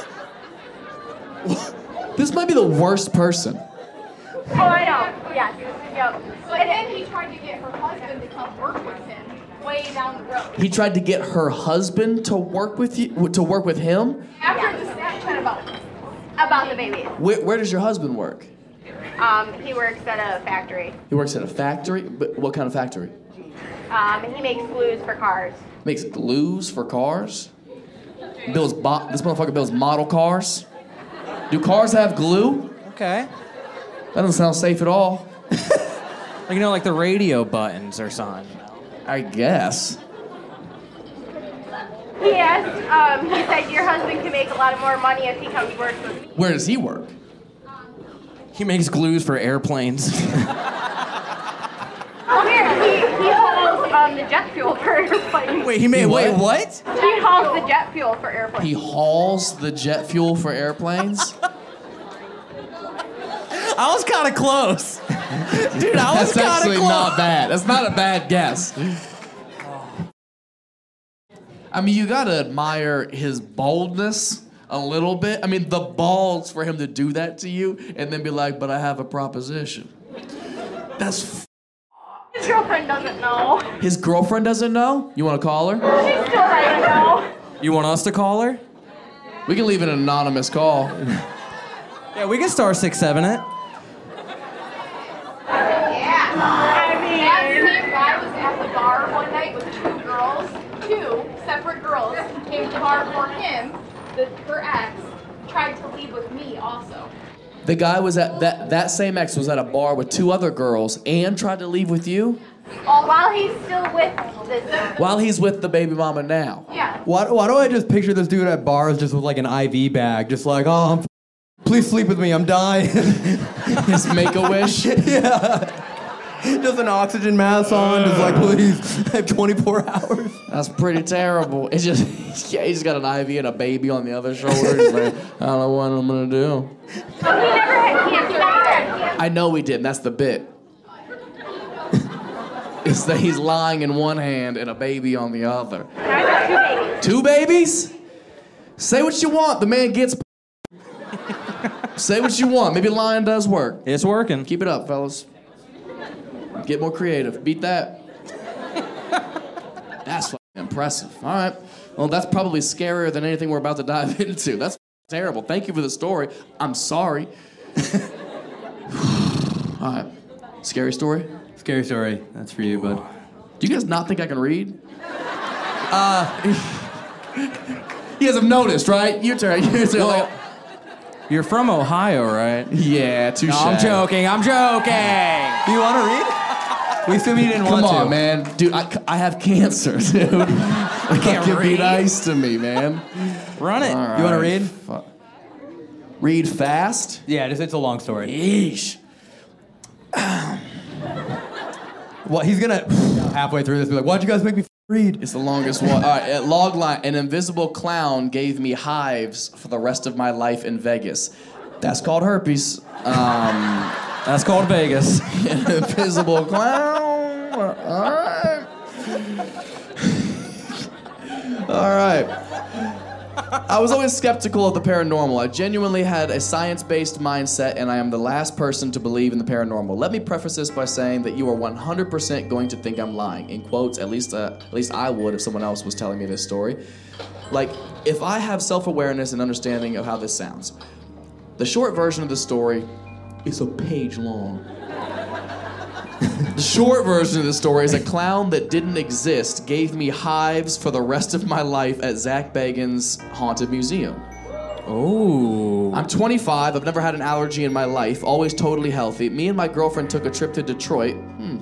This might be the worst person. Oh, I know. Yes. Yep. But then he tried to get her husband to come work with him way down the road. He tried to get her husband to work with you, to work with him? After the Snapchat about about the baby. Where, where does your husband work? Um, he works at a factory. He works at a factory? But what kind of factory? Um, he makes glues for cars. Makes glues for cars? Builds bo- this motherfucker builds model cars? Do cars have glue? Okay. That doesn't sound safe at all. Like, you know, like the radio buttons or something. I guess. He asked, um, he said, your husband can make a lot of more money if he comes work with me. Where does he work? He makes glues for airplanes. Oh, here, he, he hauls um, the jet fuel for airplanes. Wait, he made, He what? wait, what? He hauls the jet fuel for airplanes. He hauls the jet fuel for airplanes? I was kind of close. Dude, I was That's kind actually of close. not bad. That's not a bad guess. I mean, you gotta admire his boldness a little bit. I mean, the balls for him to do that to you and then be like, but I have a proposition. That's f- His girlfriend doesn't know. His girlfriend doesn't know? You wanna call her? She still doesn't know. You want us to call her? We can leave an anonymous call. Yeah, we can star six seven it. I mean, that same guy was at the bar one night with two girls, two separate girls, came to the bar for him. The, her ex tried to leave with me also. The guy was at, that, that same ex was at a bar with two other girls and tried to leave with you? Oh, while he's still with this. While he's with the baby mama now. Yeah. Why, why do I just picture this dude at bars just with like an I V bag, just like, oh, I'm f- please sleep with me, I'm dying. His make-a-wish. Yeah. Just an oxygen mask on, just like, please, I have twenty-four hours. That's pretty terrible. It's just, yeah, he's got an I V and a baby on the other shoulder. He's like, I don't know what I'm gonna do. So he never had cancer. He never had cancer. I know he did. That's the bit. It's that he's lying in one hand and a baby on the other. I got two babies. Two babies? Say what you want. The man gets. Say what you want. Maybe lying does work. It's working. Keep it up, fellas. Get more creative. Beat that. That's fucking impressive. All right. Well, that's probably scarier than anything we're about to dive into. That's terrible. Thank you for the story. I'm sorry. All right. Scary story? Scary story. That's for you, bud. Do you guys not think I can read? Uh, you guys have noticed, right? Your turn. Your turn. Well, you're from Ohio, right? Yeah, touche. No, I'm joking. I'm joking. Do you want to read? We assume you didn't Come want to. on, man. Dude, I, I have cancer, dude. I can't Be read. nice to me, man. Run it. All You want to right. read? Fu- Read fast? Yeah, just, it's a long story. Yeesh. Well, he's gonna halfway through this be like, why'd you guys make me f- read? It's the longest one. All right, at log line, an invisible clown gave me hives for the rest of my life in Vegas. That's called herpes. Um, That's called Vegas. an invisible clown. All right. All right. I was always skeptical of the paranormal. I genuinely had a science-based mindset, and I am the last person to believe in the paranormal. Let me preface this by saying that you are one hundred percent going to think I'm lying. In quotes, at least, uh, at least I would if someone else was telling me this story. Like, if I have self-awareness and understanding of how this sounds. The short version of the story is a page long. The short version of the story is a clown that didn't exist gave me hives for the rest of my life at Zach Bagans' Haunted Museum. Oh. I'm twenty-five. I've never had an allergy in my life. Always totally healthy. Me and my girlfriend took a trip to Detroit. Hmm.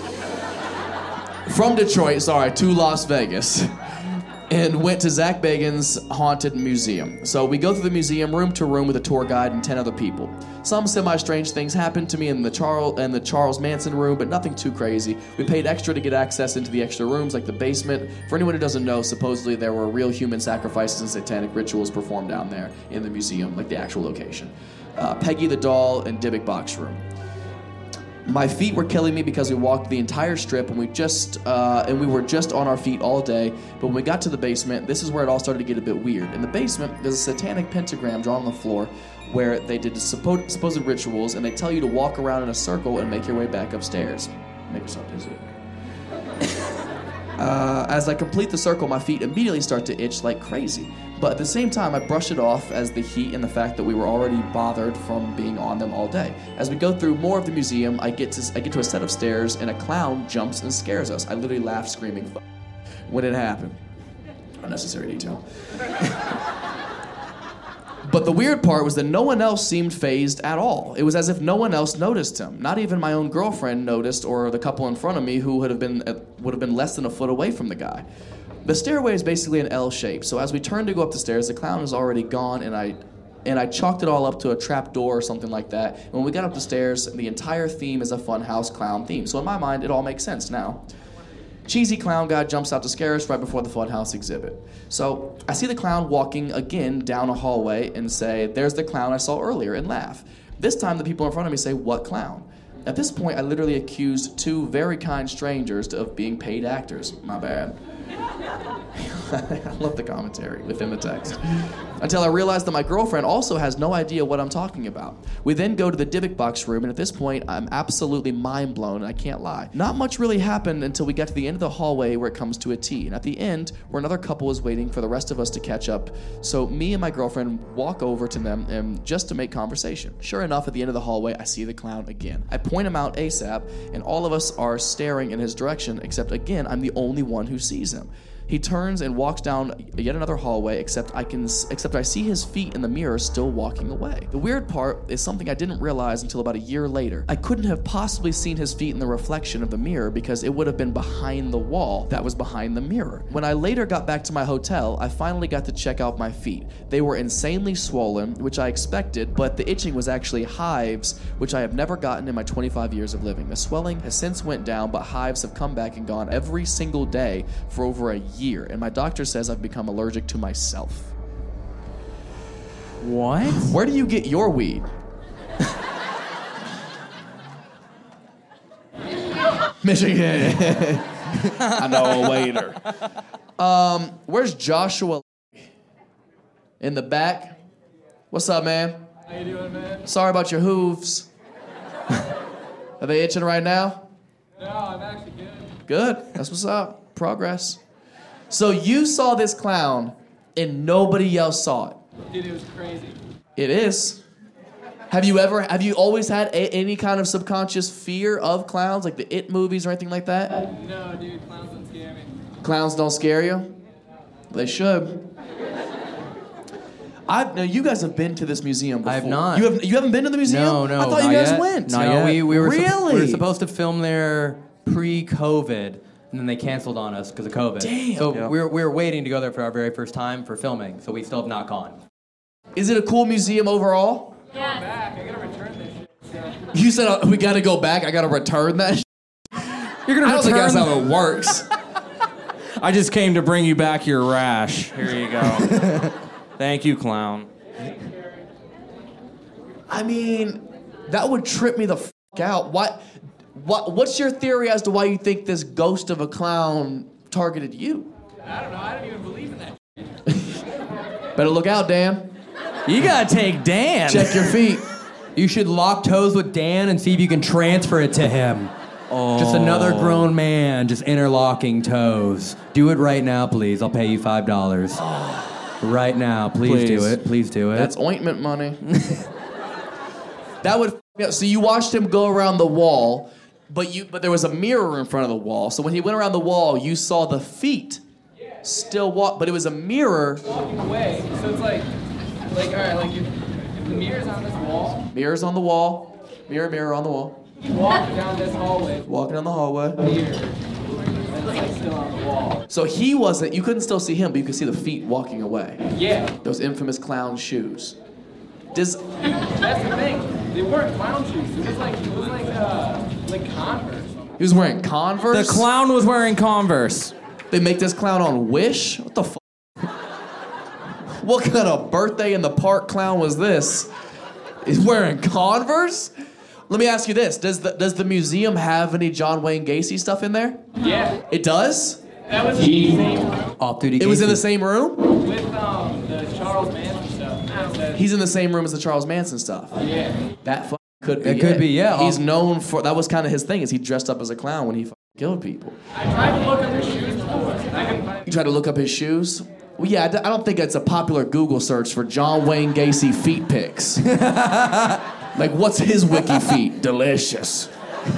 From Detroit, sorry, to Las Vegas. And went to Zach Bagans' Haunted Museum. So we go through the museum room to room with a tour guide and ten other people. Some semi-strange things happened to me in the Charles in the Charles Manson room, but nothing too crazy. We paid extra to get access into the extra rooms, like the basement. For anyone who doesn't know, supposedly there were real human sacrifices and satanic rituals performed down there in the museum, like the actual location. Uh, Peggy the Doll and Dybbuk box room. My feet were killing me because we walked the entire strip and we just uh, and we were just on our feet all day. But when we got to the basement, this is where it all started to get a bit weird. In the basement, there's a satanic pentagram drawn on the floor where they did suppo- supposed rituals, and they tell you to walk around in a circle and make your way back upstairs. Make yourself dizzy. Uh, as I complete the circle, my feet immediately start to itch like crazy. But at the same time, I brush it off as the heat and the fact that we were already bothered from being on them all day. As we go through more of the museum, I get to I get to a set of stairs, and a clown jumps and scares us. I literally laughed, screaming, "F- when it happened." Unnecessary detail. But the weird part was that no one else seemed fazed at all. It was as if no one else noticed him. Not even my own girlfriend noticed, or the couple in front of me who would have been would have been less than a foot away from the guy. The stairway is basically an L shape, so as we turn to go up the stairs, the clown is already gone, and I and I chalked it all up to a trap door or something like that. And when we got up the stairs, the entire theme is a funhouse clown theme. So in my mind, it all makes sense now. Cheesy clown guy jumps out to scare us right before the funhouse exhibit. So I see the clown walking again down a hallway and say, "There's the clown I saw earlier," and laugh. This time the people in front of me say, "What clown?" At this point, I literally accused two very kind strangers of being paid actors. My bad. I love the commentary within the text. Until I realized that my girlfriend also has no idea what I'm talking about. We then go to the Dybbuk box room, and at this point, I'm absolutely mind blown, and I can't lie. Not much really happened until we got to the end of the hallway where it comes to a T. And at the end, where another couple is waiting for the rest of us to catch up, so me and my girlfriend walk over to them and just to make conversation. Sure enough, at the end of the hallway, I see the clown again. I point him out ASAP, and all of us are staring in his direction, except again, I'm the only one who sees him. He turns and walks down yet another hallway, except I can, except I see his feet in the mirror still walking away. The weird part is something I didn't realize until about a year later. I couldn't have possibly seen his feet in the reflection of the mirror because it would have been behind the wall that was behind the mirror. When I later got back to my hotel, I finally got to check out my feet. They were insanely swollen, which I expected, but the itching was actually hives, which I have never gotten in my twenty-five years of living. The swelling has since went down, but hives have come back and gone every single day for over a year, and my doctor says I've become allergic to myself. What? Where do you get your weed? Michigan. I know a waiter. Um, where's Joshua? In the back. What's up, man? How you doing, man? Sorry about your hooves. Are they itching right now? No, I'm actually good. Good. That's what's up. Progress. So you saw this clown and nobody else saw it. Dude, it was crazy. It is. Have you ever, have you always had a, any kind of subconscious fear of clowns, like the It movies or anything like that? No, dude, clowns don't scare me. Clowns don't scare you? They should. I've, now you guys have been to this museum before. I have not. You, have, you haven't been to the museum? No, no. I thought not you guys yet. went. Not no, yet. We, we, were sup- really? we were supposed to film there pre-COVID, and then they canceled on us because of COVID. Damn. So Yeah. we were, we were waiting to go there for our very first time for filming, so we still have not gone. Is it a cool museum overall? Yes. Back, I gotta return this shit. So. You said uh, we gotta go back, I gotta return that shit? You're gonna I don't think return. that's how it works. I just came to bring you back your rash. Here you go. Thank you, clown. I mean, that would trip me the f*** out. What, what, what's your theory as to why you think this ghost of a clown targeted you? I don't know, I don't even believe in that. Better look out, Dan. You gotta take Dan. Check your feet. You should lock toes with Dan and see if you can transfer it to him. Oh. Just another grown man just interlocking toes. Do it right now, please. I'll pay you five dollars. Right now, please, Please. do it. Please do it. That's ointment money. That would f- up. So you watched him go around the wall. But you, but there was a mirror in front of the wall. So when he went around the wall, you saw the feet still walk. But it was a mirror. Walking away, so it's like, like all right, like if, if the mirror's on this wall, Mirrors on the wall. Mirror, mirror on the wall. you walk down this hallway, Walking down the hallway. here, and it's like still on the wall. So he wasn't. You couldn't still see him, but you could see the feet walking away. Yeah, Those infamous clown shoes. Does that's the thing. They weren't clown shoes. It was like it was like uh like Converse. he was wearing Converse? The clown was wearing Converse. They make this clown on Wish? What the f? What kind of birthday in the park clown was this? He's wearing Converse? Let me ask you this. Does the, does the museum have any John Wayne Gacy stuff in there? Yeah, It does? that was in the same Off-duty. It was in the Gacy. same room? with um the Charles Manson stuff. That said- He's in the same room as the Charles Manson stuff. yeah. That f- could be It could be, yeah. He's known for, that was kind of his thing, is he dressed up as a clown when he f- killed people. I tried to look up his shoes before. and I couldn't find. You tried to look up his shoes? Well, yeah, I d- I don't think it's a popular Google search for John Wayne Gacy feet pics. Like, what's his wiki feet? Delicious.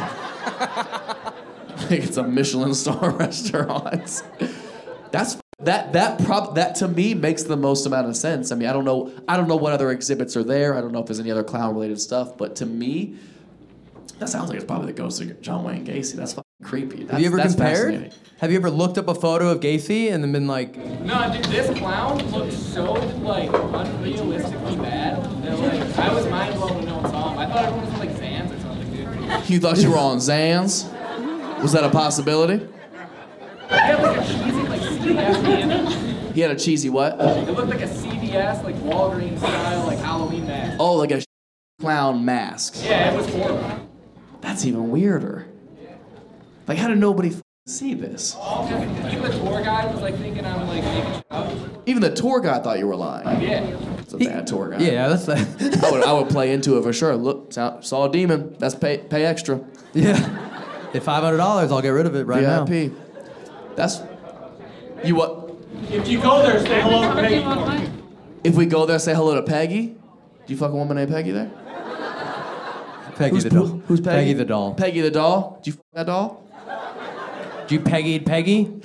Like it's a Michelin star restaurant. That's that that prop that to me makes the most amount of sense. I mean, I don't know I don't know what other exhibits are there. I don't know if there's any other clown related stuff, but to me, that sounds like it's probably the ghost of John Wayne Gacy. That's fucking creepy. That's, Have you ever that's compared? fascinating. Have you ever looked up a photo of Gacy and then been like, No, dude, this clown looked so like unrealistically bad that like I was mind blown when no one saw him. I thought everyone was on like Zans or something, dude. You thought you were on Zans? Was that a possibility? He had like a cheesy like C V S man. He had a cheesy what? It looked like a C V S like Walgreens style like Halloween mask. Oh, like a clown mask. Yeah, it was horrible. That's even weirder. Like, how did nobody f- see this? Even the tour guide was like thinking I'm like making shit up. Even the tour guide thought you were lying. Yeah. It's a bad tour guide. yeah, that's that. I would, I would play into it for sure. Look, saw, saw a demon. That's pay, pay extra. yeah. At five hundred dollars, I'll get rid of it right now. V I P. That's you what? If you go there, say hello to Peggy for me. If we go there, say hello to Peggy. Do you fuck a woman named Peggy there? Peggy Who's, the doll. who- who's Peggy? Peggy the doll. Peggy the doll. Do you fuck that doll? Do you Peggy Peggy?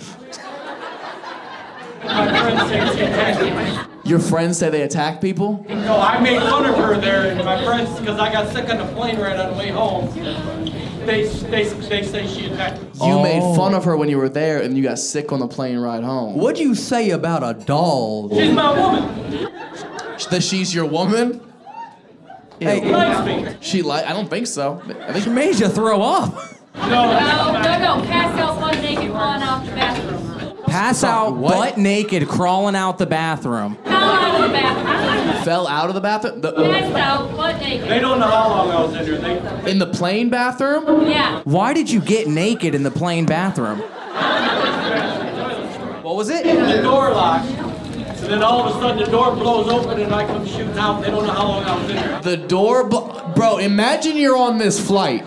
My friends say she attacked me. Your friends say they attack people? No, I made fun of her there, and my friends, because I got sick on the plane right on the way home, they they they say she attacked me. You Oh. made fun of her when you were there and you got sick on the plane ride home. What'd you say about a doll? She's my woman. That she's your woman? Hey, She likes me. She like? I don't think so. I think She made you throw up. No, No, no, no, pass out one naked crawling out the bathroom. Pass out what? butt naked, crawling out the bathroom. Fell out of the bathroom. fell out of the bathroom. The, Passed out, butt naked. they don't know how long I was in there. They in the plane bathroom? Yeah. Why did you get naked in the plane bathroom? What was it? the door locked, and then all of a sudden the door blows open and I come shooting out. They don't know how long I was in there. The door, bl- bro. Imagine you're on this flight.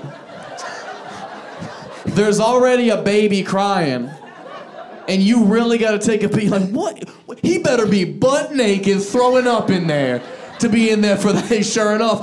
There's already a baby crying, and you really got to take a peek. Like, what? He better be butt naked, throwing up in there to be in there for that. Sure enough,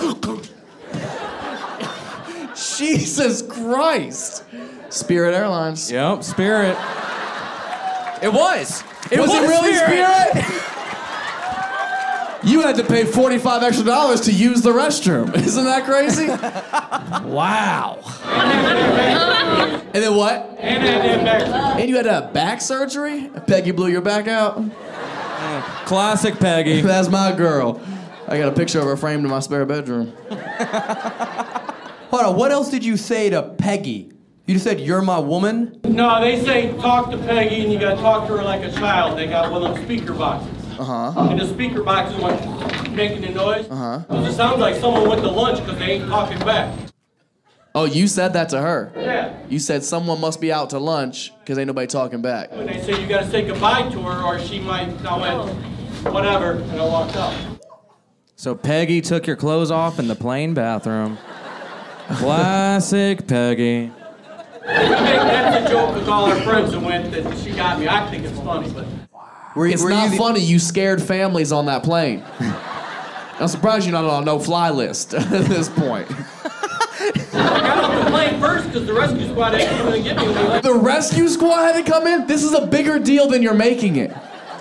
Jesus Christ! Spirit Airlines. Yep, Spirit. It was. It was, was it really Spirit. Spirit? You had to pay forty-five extra dollars to use the restroom. Isn't that crazy? Wow. And then what? And I did back. And you had to have back surgery? Peggy blew your back out? Classic Peggy. That's my girl. I got a picture of her framed in my spare bedroom. Hold on, what else did you say to Peggy? You just said, you're my woman? No, they say talk to Peggy and you gotta talk to her like a child. They got one of them speaker boxes. Uh-huh. And the speaker box is like making a noise. Uh-huh. It sounds like someone went to lunch because they ain't talking back. Oh, you said that to her? Yeah. You said someone must be out to lunch because ain't nobody talking back. And they say you gotta say goodbye to her or she might, I went, whatever, and I walked out. So Peggy took your clothes off in the plane bathroom. Classic Peggy. We make that's a joke with all our friends that went that she got me. I think it's funny, but Were, It's were not you the- funny. You scared families on that plane. I'm surprised you're not on a no-fly list at this point. I got off the plane first because the rescue squad had to come in and get me. Like, The rescue squad had to come in? This is a bigger deal than you're making it.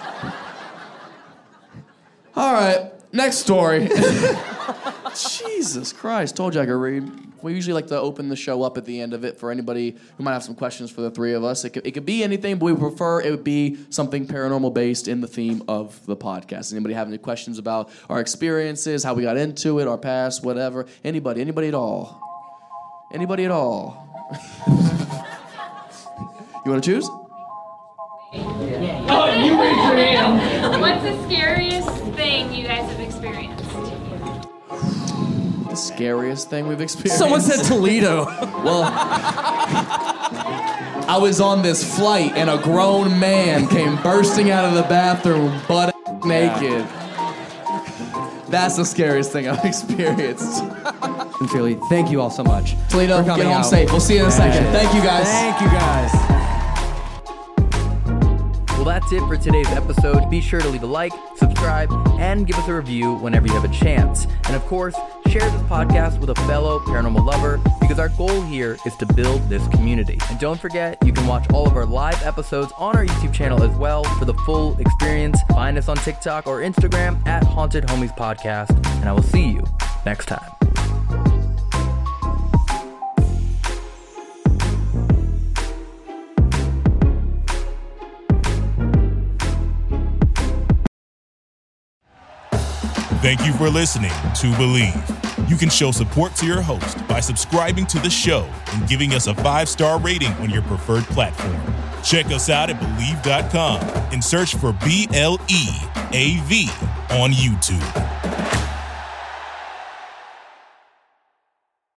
All right, next story. Jesus Christ, told you I could read. We usually like to open the show up at the end of it for anybody who might have some questions for the three of us. It could, it could be anything, but we prefer it would be something paranormal based in the theme of the podcast. Anybody have any questions about our experiences, how we got into it, our past, whatever? Anybody, anybody at all? Anybody at all? You want to choose? oh, you raised your hand. What's the scariest thing you guys have experienced? The scariest thing we've experienced? Someone said Toledo. Well, I was on this flight and a grown man came bursting out of the bathroom butt naked. That's the scariest thing I've experienced. Sincerely, thank you all so much. Toledo, for coming get home out. safe. We'll see you in a second. Thank you, guys. Thank you, guys. Well, that's it for today's episode. Be sure to leave a like, subscribe, and give us a review whenever you have a chance. And of course, share this podcast with a fellow paranormal lover because our goal here is to build this community. And don't forget, you can watch all of our live episodes on our YouTube channel as well for the full experience. Find us on TikTok or Instagram at Haunted Homies Podcast, and I will see you next time. Thank you for listening to Believe. You can show support to your host by subscribing to the show and giving us a five-star rating on your preferred platform. Check us out at Believe dot com and search for B L E A V on YouTube.